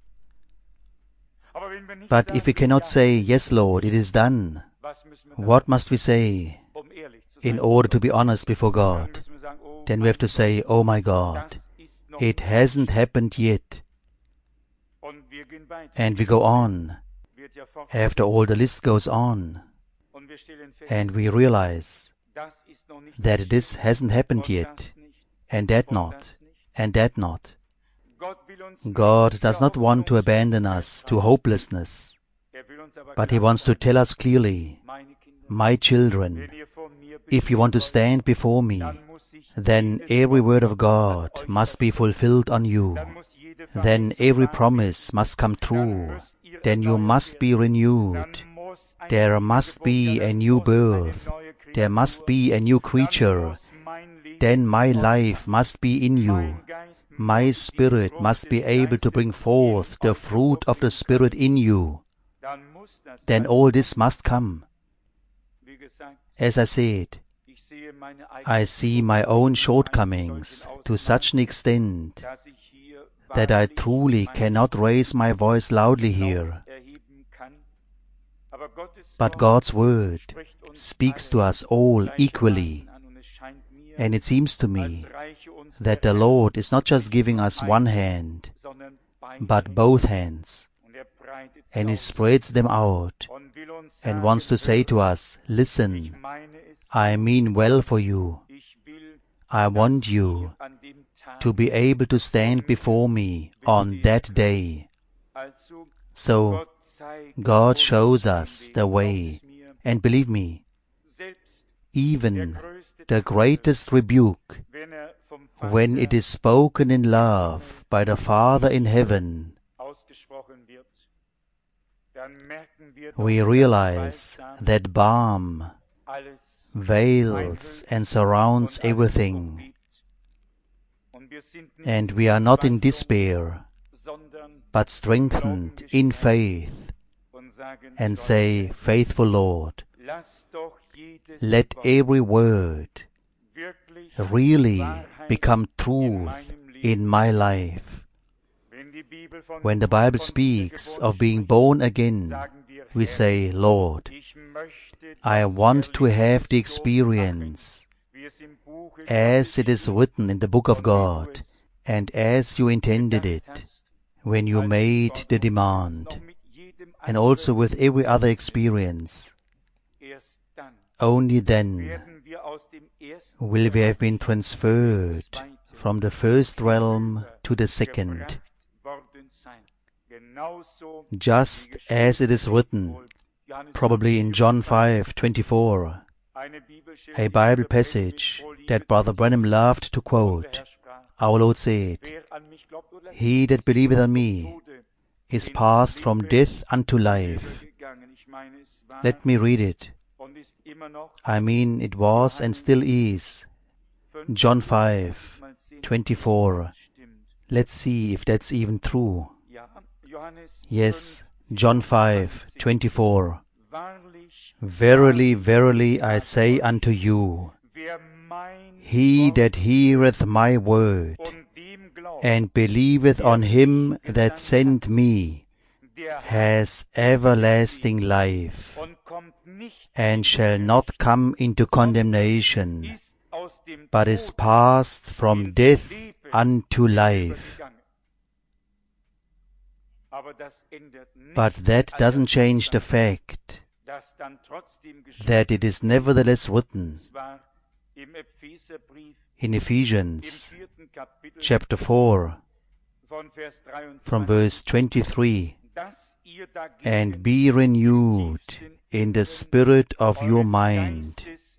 Aber wenn wir nicht But sagen, if we cannot ja, say, yes, Lord, it is done, was müssen wir dann what must we say um ehrlich zu in sein? order to be honest before Dann God? müssen wir sagen, oh, Then we have to say, oh my God, das ist noch it nicht hasn't happened yet. Und wir gehen weiter. And we go on. Wird ja fort. After all, the list goes on. Und wir stellen fest, And we realize das ist noch nicht that this hasn't happened und yet, das nicht and that und not, das nicht. and that not. Gott will uns God nicht does not der want to Hoffnungslosigkeit abandon us to treiben. hopelessness, Er will uns aber but He klar wants to sagen, tell us clearly, meine Kinder, my children, wenn ihr vor mir if you want to bestehen stand before wollt, me, dann muss sich then jedes every Wort word of God an euch must be erfüllen. fulfilled on you. Dann muss jede Then Verheißung every wahr werden. promise must come Dann true. müsst ihr Then you erneuert must be werden. renewed. Dann muss eine There must be Wiedergeburt, a dann new muss eine birth. neue There must Kreatur, be a new dann creature. muss mein Leben Then my in euch life sein. must be in you. Mein Geist My muss die spirit Frucht must be des able to Geistes bring in forth the euch fruit of the hervorbringen Spirit können. in you. Dann muss das Then sein. all this must come. Wie gesagt, As I said, ich sehe meine I see my own shortcomings to such an extent dass ich hier that I wahrlich truly meine cannot raise my voice loudly here. Laut erheben kann. Aber Gottes But Wort God's word spricht uns speaks alle to us all gleichermaßen equally, an und es scheint mir, and it seems to me als reiche uns that der the Herr Lord is not just giving us one eine, hand, sondern beide but Hände. both hands. Und er and He spreads them out and wants to say to us, listen, I mean well for you. I want you to be able to stand before me on that day. So God shows us the way, and believe me, even the greatest rebuke, when it is spoken in love by the Father in heaven, we realize that balm veils and surrounds everything, and we are not in despair, but strengthened in faith, and say, faithful Lord, let every word really become truth in my life. When the Bible speaks of being born again, we say, Lord, I want to have the experience as it is written in the book of God, and as you intended it when you made the demand, and also with every other experience. Only then will we have been transferred from the first realm to the second. Just as it is written, probably in John 5:24, a Bible passage that Brother Branham loved to quote. Our Lord said, He that believeth on me is passed from death unto life. Let me read it. I mean, it was and still is. John 5:24. Let's see if that's even true. Yes, John 5:24. Verily, verily, I say unto you, he that heareth my word, and believeth on him that sent me, has everlasting life, and shall not come into condemnation, but is passed from death unto life. But that doesn't change the fact that it is nevertheless written in Ephesians chapter 4 from verse 23, and be renewed in the spirit of your mind,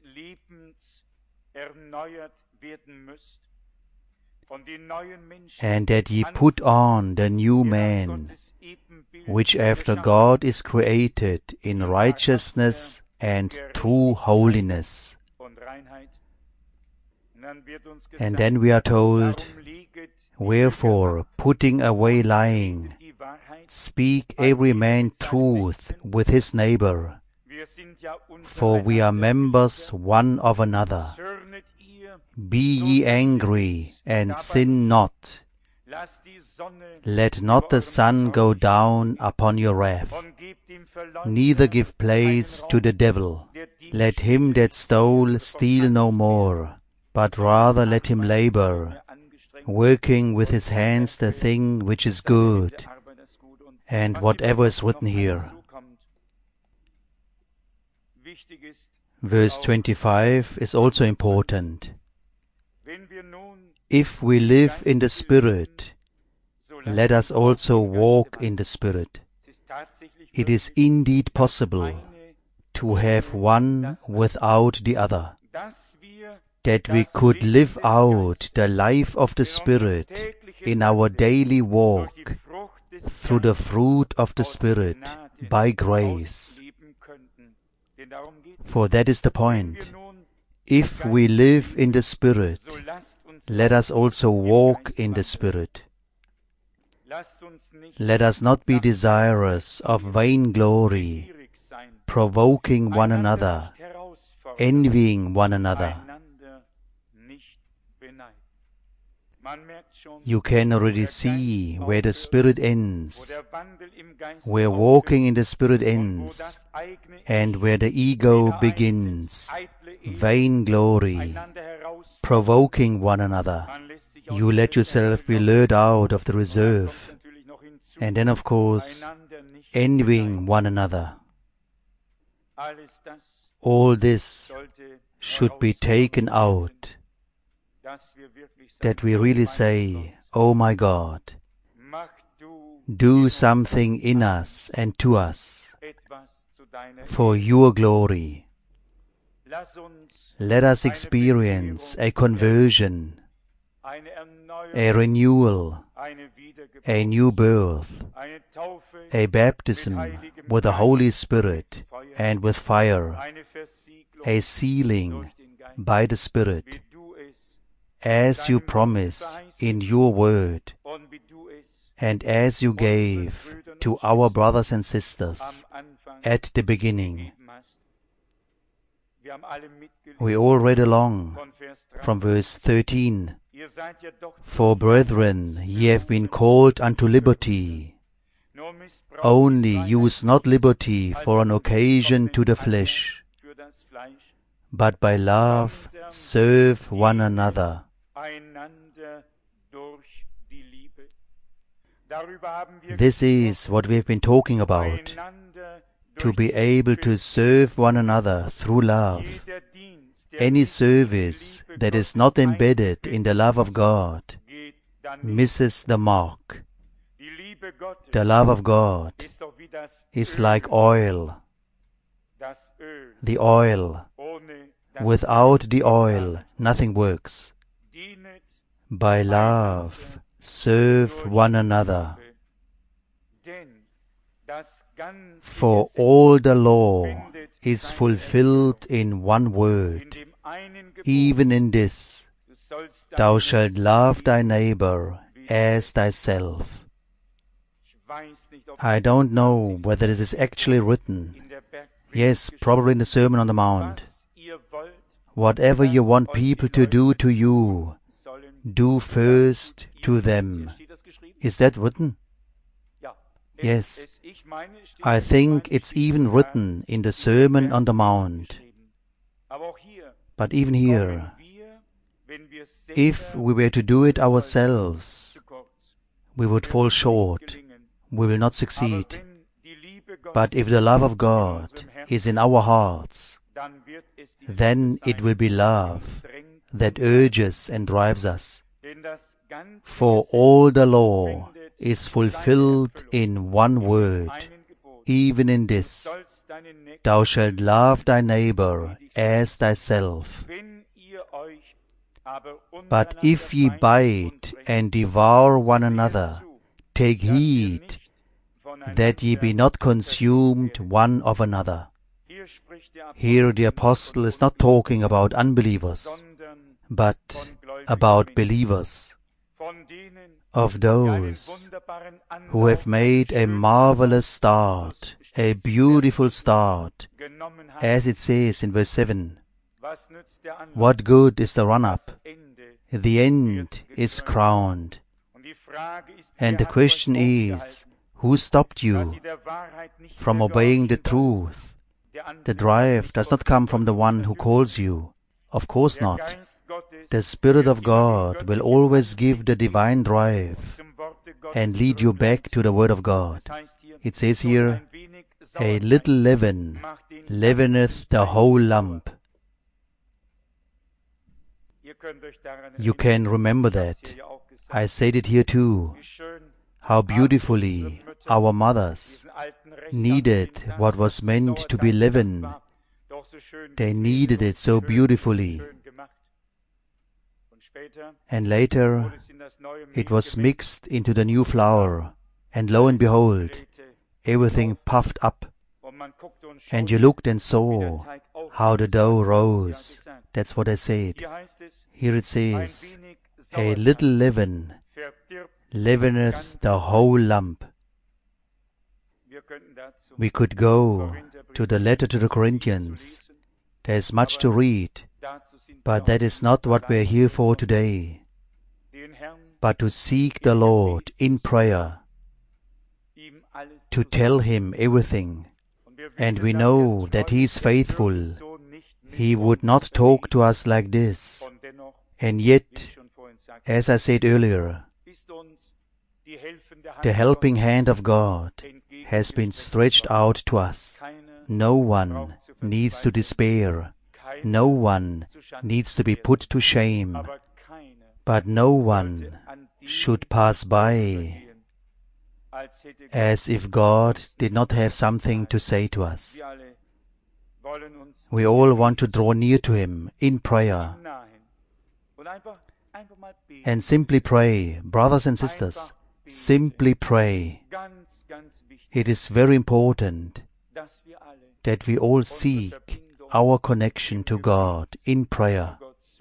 and that ye put on the new man, which after God is created in righteousness and true holiness. And then we are told, wherefore, putting away lying, speak every man truth with his neighbor, for we are members one of another. Be ye angry, and sin not. Let not the sun go down upon your wrath, neither give place to the devil. Let him that stole steal no more, but rather let him labor, working with his hands the thing which is good. And whatever is written here. Verse 25 is also important. If we live in the Spirit, let us also walk in the Spirit. It is indeed possible to have one without the other, that we could live out the life of the Spirit in our daily walk through the fruit of the Spirit by grace. For that is the point. If we live in the Spirit, let us also walk in the Spirit. Let us not be desirous of vainglory, provoking one another, envying one another. You can already see where the Spirit ends, where walking in the Spirit ends, and where the ego begins. Vainglory, provoking one another. You let yourself be lured out of the reserve. And then, of course, envying one another. Alles das All this sollte should be taken out, dass wir wirklich sagen, that we really say, "Oh my God, mach du do something in us and to us etwas zu deiner for your glory." Lass uns Let us experience a conversion, eine Erneuerung, a renewal, eine Wiedergeburt, a new birth, eine Taufe, a baptism with the Holy Spirit and with fire, eine Versiegelung a sealing durch den Geist, by the Spirit, wie du es as you promise in your word, und wie du es and as you gave to our brothers and sisters am Anfang at the beginning. gegeben hast. Wir haben alle mitgelesen We all read along von Vers 3. from verse 13. Ihr seid ja doch For brethren, ye have been called unto liberty. nur missbraucht Only use not liberty for an occasion to the flesh, für das Fleisch, but by love serve one another. einander durch die Liebe. Darüber haben wir This is what we have been talking about, einander to durch be able to serve one another through love. jeder Dienst, der Any nicht service in die Liebe that is Gottes not embedded in the love of eingeht, God geht dann nicht. misses the mark. Die Liebe Gottes The love of God ist doch wie das is Öl, like oil. das Öl. The oil. Ohne das Without the oil, nothing works. dienet By love, serve durch one another. Liebe. Denn das ganze For Gesetz all the law findet is seine fulfilled in one in word, dem einen Gebot, even in this, du sollst thou deinen shalt Nächsten love thy lieben neighbor wie as thyself. Ich weiß nicht, ob I das don't know whether this is actually written. in der Bergpredigt Yes, probably in the Sermon on the Mount. was ihr wollt, Whatever you want people to do to you, sollen do first to them. steht das geschrieben? Is that written? Ja. Yes. Ich meine, es steht I in think meinem it's even Stiefvater written in the Sermon on the Mount. geschrieben. Aber auch hier But even here, kommen wir, wenn wir if selber we were to do it ourselves, zu kurz. we would fall short. Gelingen. We will not Aber succeed. wenn die Liebe Gottes But if the love of in God unserem Herzen is in our hearts, dann wird es die then Liebe it sein, will be die love uns drängt. that urges and drives us. Denn das ganze For Gesetz all the law findet is fulfilled seine Erfüllung in one in dem word, einen Gebot. even in Du this, sollst deinen Nächsten thou shalt love thy neighbor wie dich selbst. as thyself. Wenn ihr euch aber But untereinander if ye feindet und bite brecht, and devour one sehet another, zu, take dass ihr heed nicht voneinander that ye be not consumed verführt werdet. one of another. Hier spricht der Here the Apostel apostle is not talking about unbelievers, sondern but von gläubigen about Menschen, believers, von denen, of die einen those wunderbaren who have Anlauf made a und schönen marvelous start, a beautiful start, genommen haben. as it says in verse 7. Was nützt der Anlauf? What good is the run-up? Das Ende. The end is crowned. Und die Frage ist, And wer the hat question euch is, aufgehalten, who stopped dass you ihr der Wahrheit nicht from mehr obeying the gehorchen wollt? truth? Der The Antrieb drive nicht does Gott, not come from the Gott one who natürlich. calls you. Of course Der not. Geist Gottes The Spirit of wird immer God den will göttlichen always Antrieb give the geben divine und drive zum Worte Gottes and lead you back to the Word of God. Das heißt hier, It says schon here, ein wenig a Sauerteig little leaven macht den leaveneth the whole lump. Ihr könnt euch daran You erinnern, can remember ich hab's that. hier ja auch gesagt, I said it here too, wie schön how beautifully our mothers diesen alten Recht needed hatten, what das, was meant to be Sauerteig leaven. war, doch so schön They gewesen needed und it so schön, beautifully. schön gemacht. Und später And later wurde es in das neue Mehl it was gemengt mixed into the new flour, and lo and behold, drehte everything puffed up, und man guckte und and you schaute, looked and wie der saw Teig aufwuchs. how the dough Ja rose. gesagt. That's what I said. Hier heißt es, Here it ein says, wenig a Sauerteig little leaven verdirbt leaveneth the whole lump. Wir könnten dazu We could go to the letter to the Corinthians. There's much to read, dazu sind but wir that is not what we're here for today, den Herrn, but to seek the Lord in prayer, ihm alles to zu tell sagen. Him everything. Und wir And wissen, we dass know er that He is trotzdem faithful. so nicht mit He would uns not talk to reden. us like this. Und dennoch, And wie yet, ich schon vorhin sagte, as I said earlier, ist uns die helfende Hand the helping Gottes hand of God has been stretched out to us. No one needs to despair. No one needs to be put to shame. But no one should pass by as if God did not have something to say to us. We all want to draw near to Him in prayer and simply pray. Brothers and sisters, simply pray. It is very important that we all seek our connection to God in prayer.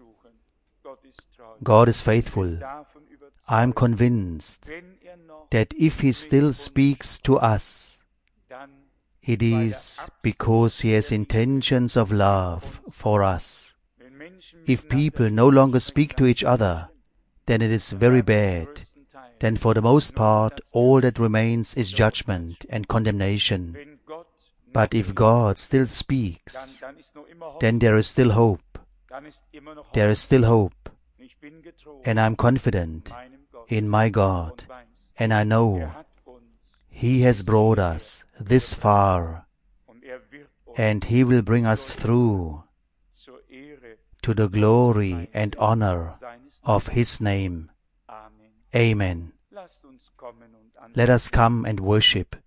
God is faithful. I am convinced that if He still speaks to us, it is because He has intentions of love for us. If people no longer speak to each other, then it is very bad. Then for the most part, all that remains is judgment and condemnation. But if God still speaks, then there is still hope. There is still hope. And I am confident in my God. And I know He has brought us this far. And He will bring us through to the glory and honor of His name. Amen. Let us come and worship.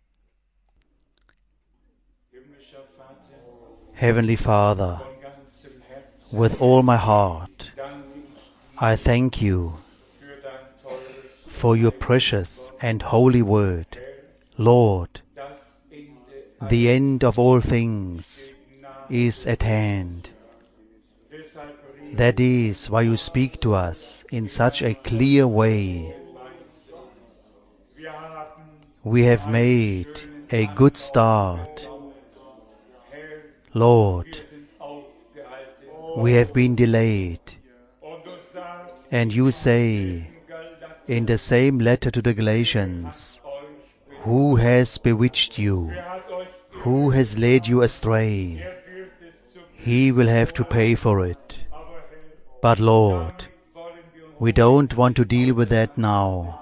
Heavenly Father, with all my heart, I thank You for Your precious and holy word. Lord, the end of all things is at hand. That is why You speak to us in such a clear way. We have made a good start. Lord, we have been delayed. And You say in the same letter to the Galatians, who has bewitched you? Who has led you astray? He will have to pay for it. But Lord, we don't want to deal with that now.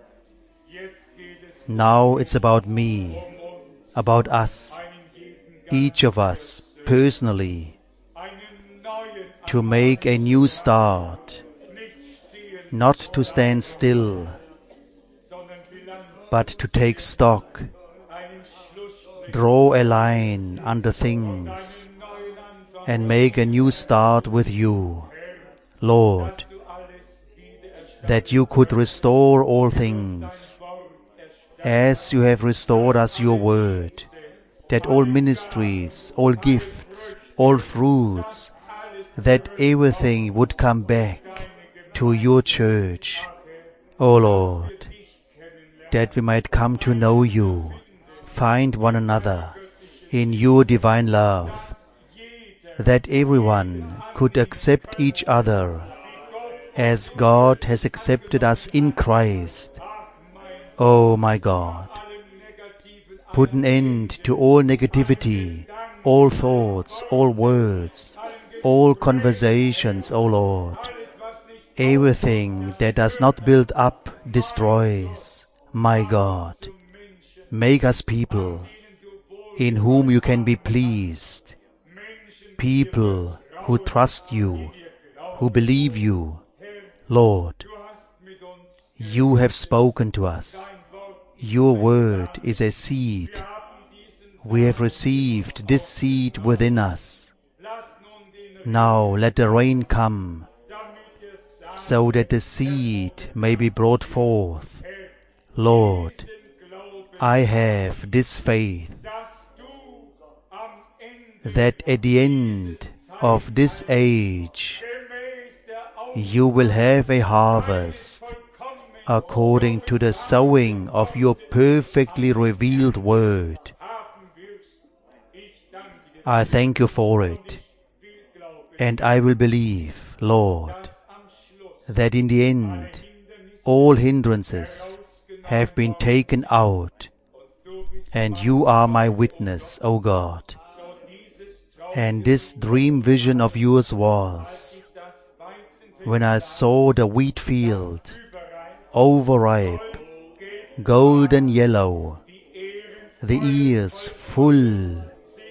Now it's about me, about us, each of us personally, to make a new start, not to stand still, but to take stock, draw a line under things, and make a new start with You. Lord, that You could restore all things, as You have restored us Your word, that all ministries, all gifts, all fruits, that everything would come back to Your church. O Lord, that we might come to know You, find one another in Your divine love, that everyone could accept each other as God has accepted us in Christ. Oh my God, put an end to all negativity, all thoughts, all words, all conversations, O Lord. Everything that does not build up destroys. My God, make us people in whom You can be pleased, people who trust You, who believe You. Lord, You have spoken to us. Your word is a seed. We have received this seed within us. Now let the rain come, so that the seed may be brought forth. Lord, I have this faith that at the end of this age You will have a harvest according to the sowing of Your perfectly revealed word. I thank You for it, and I will believe, Lord, that in the end all hindrances have been taken out, and You are my witness, O God. And this dream vision of Yours was, when I saw the wheat field overripe, golden yellow, the ears full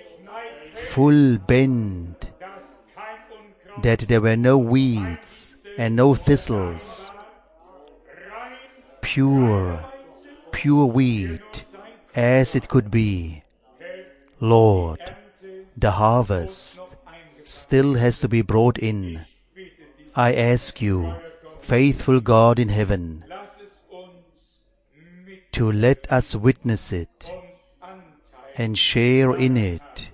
bent, that there were no weeds and no thistles, pure wheat as it could be. Lord, the harvest still has to be brought in. I ask you, faithful God in heaven, to let us witness it and share in it,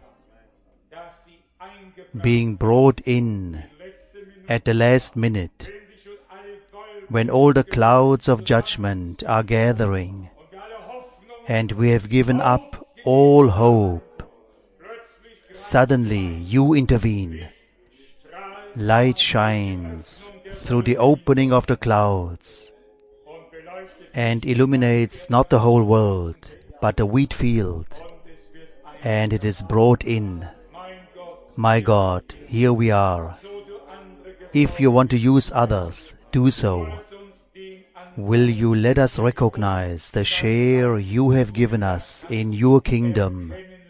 being brought in at the last minute, when all the clouds of judgment are gathering, and we have given up all hope. Suddenly you intervene. Light shines through the opening of the clouds and illuminates not the whole world, but the wheat field, and it is brought in. My God, here we are. If you want to use others, do so. Will you let us recognize the share you have given us in your kingdom?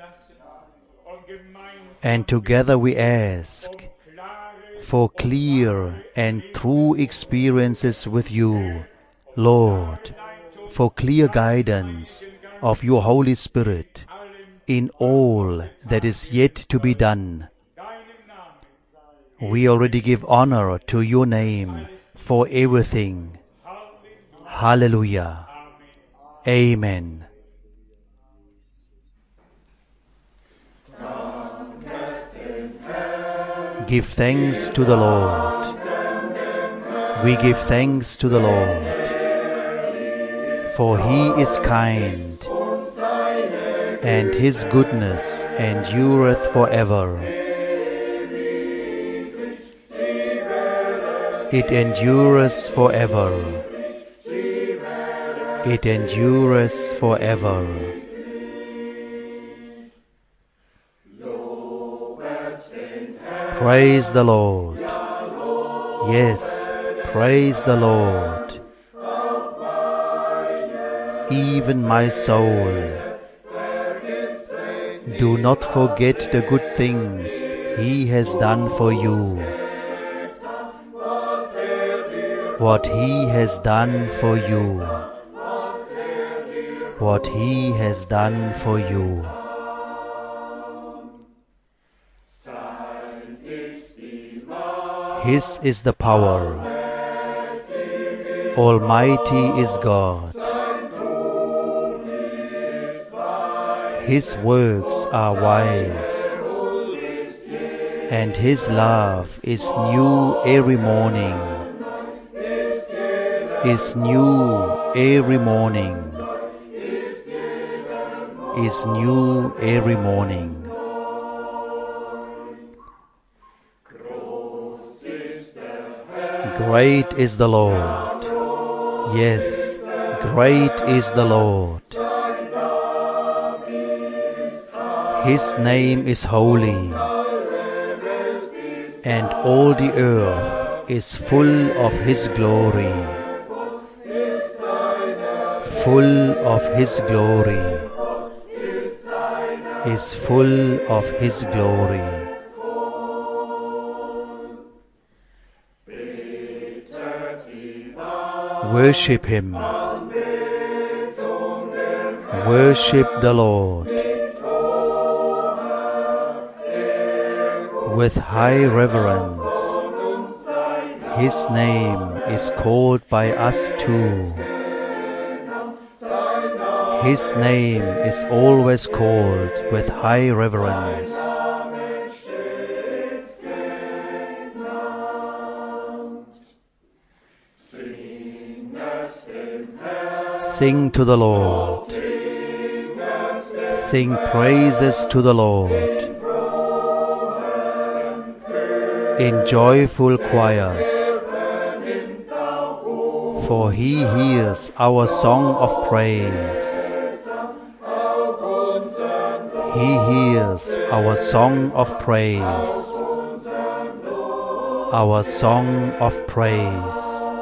And together we ask for clear and true experiences with you, Lord, for clear guidance of your Holy Spirit in all that is yet to be done. We already give honor to your name for everything. Hallelujah. Amen. Give thanks to the Lord. We give thanks to the Lord, for He is kind, and His goodness endureth forever. It endures forever. It endures forever. Praise the Lord. Yes, praise the Lord. Even my soul, do not forget the good things He has done for you. What He has done for you. What He has done for you. His is the power. Almighty is God. His works are wise, and His love is new every morning. Is new every morning. Is new every morning. Great is the Lord. Yes, great is the Lord. His name is holy, and all the earth is full of His glory. Full of His glory. Is full of His glory. Worship Him. Worship the Lord with high reverence. His name is called by us too. His name is always called with high reverence. Sing to the Lord. Sing praises to the Lord in joyful choirs, for He hears our song of praise. He hears our song of praise. Our song of praise.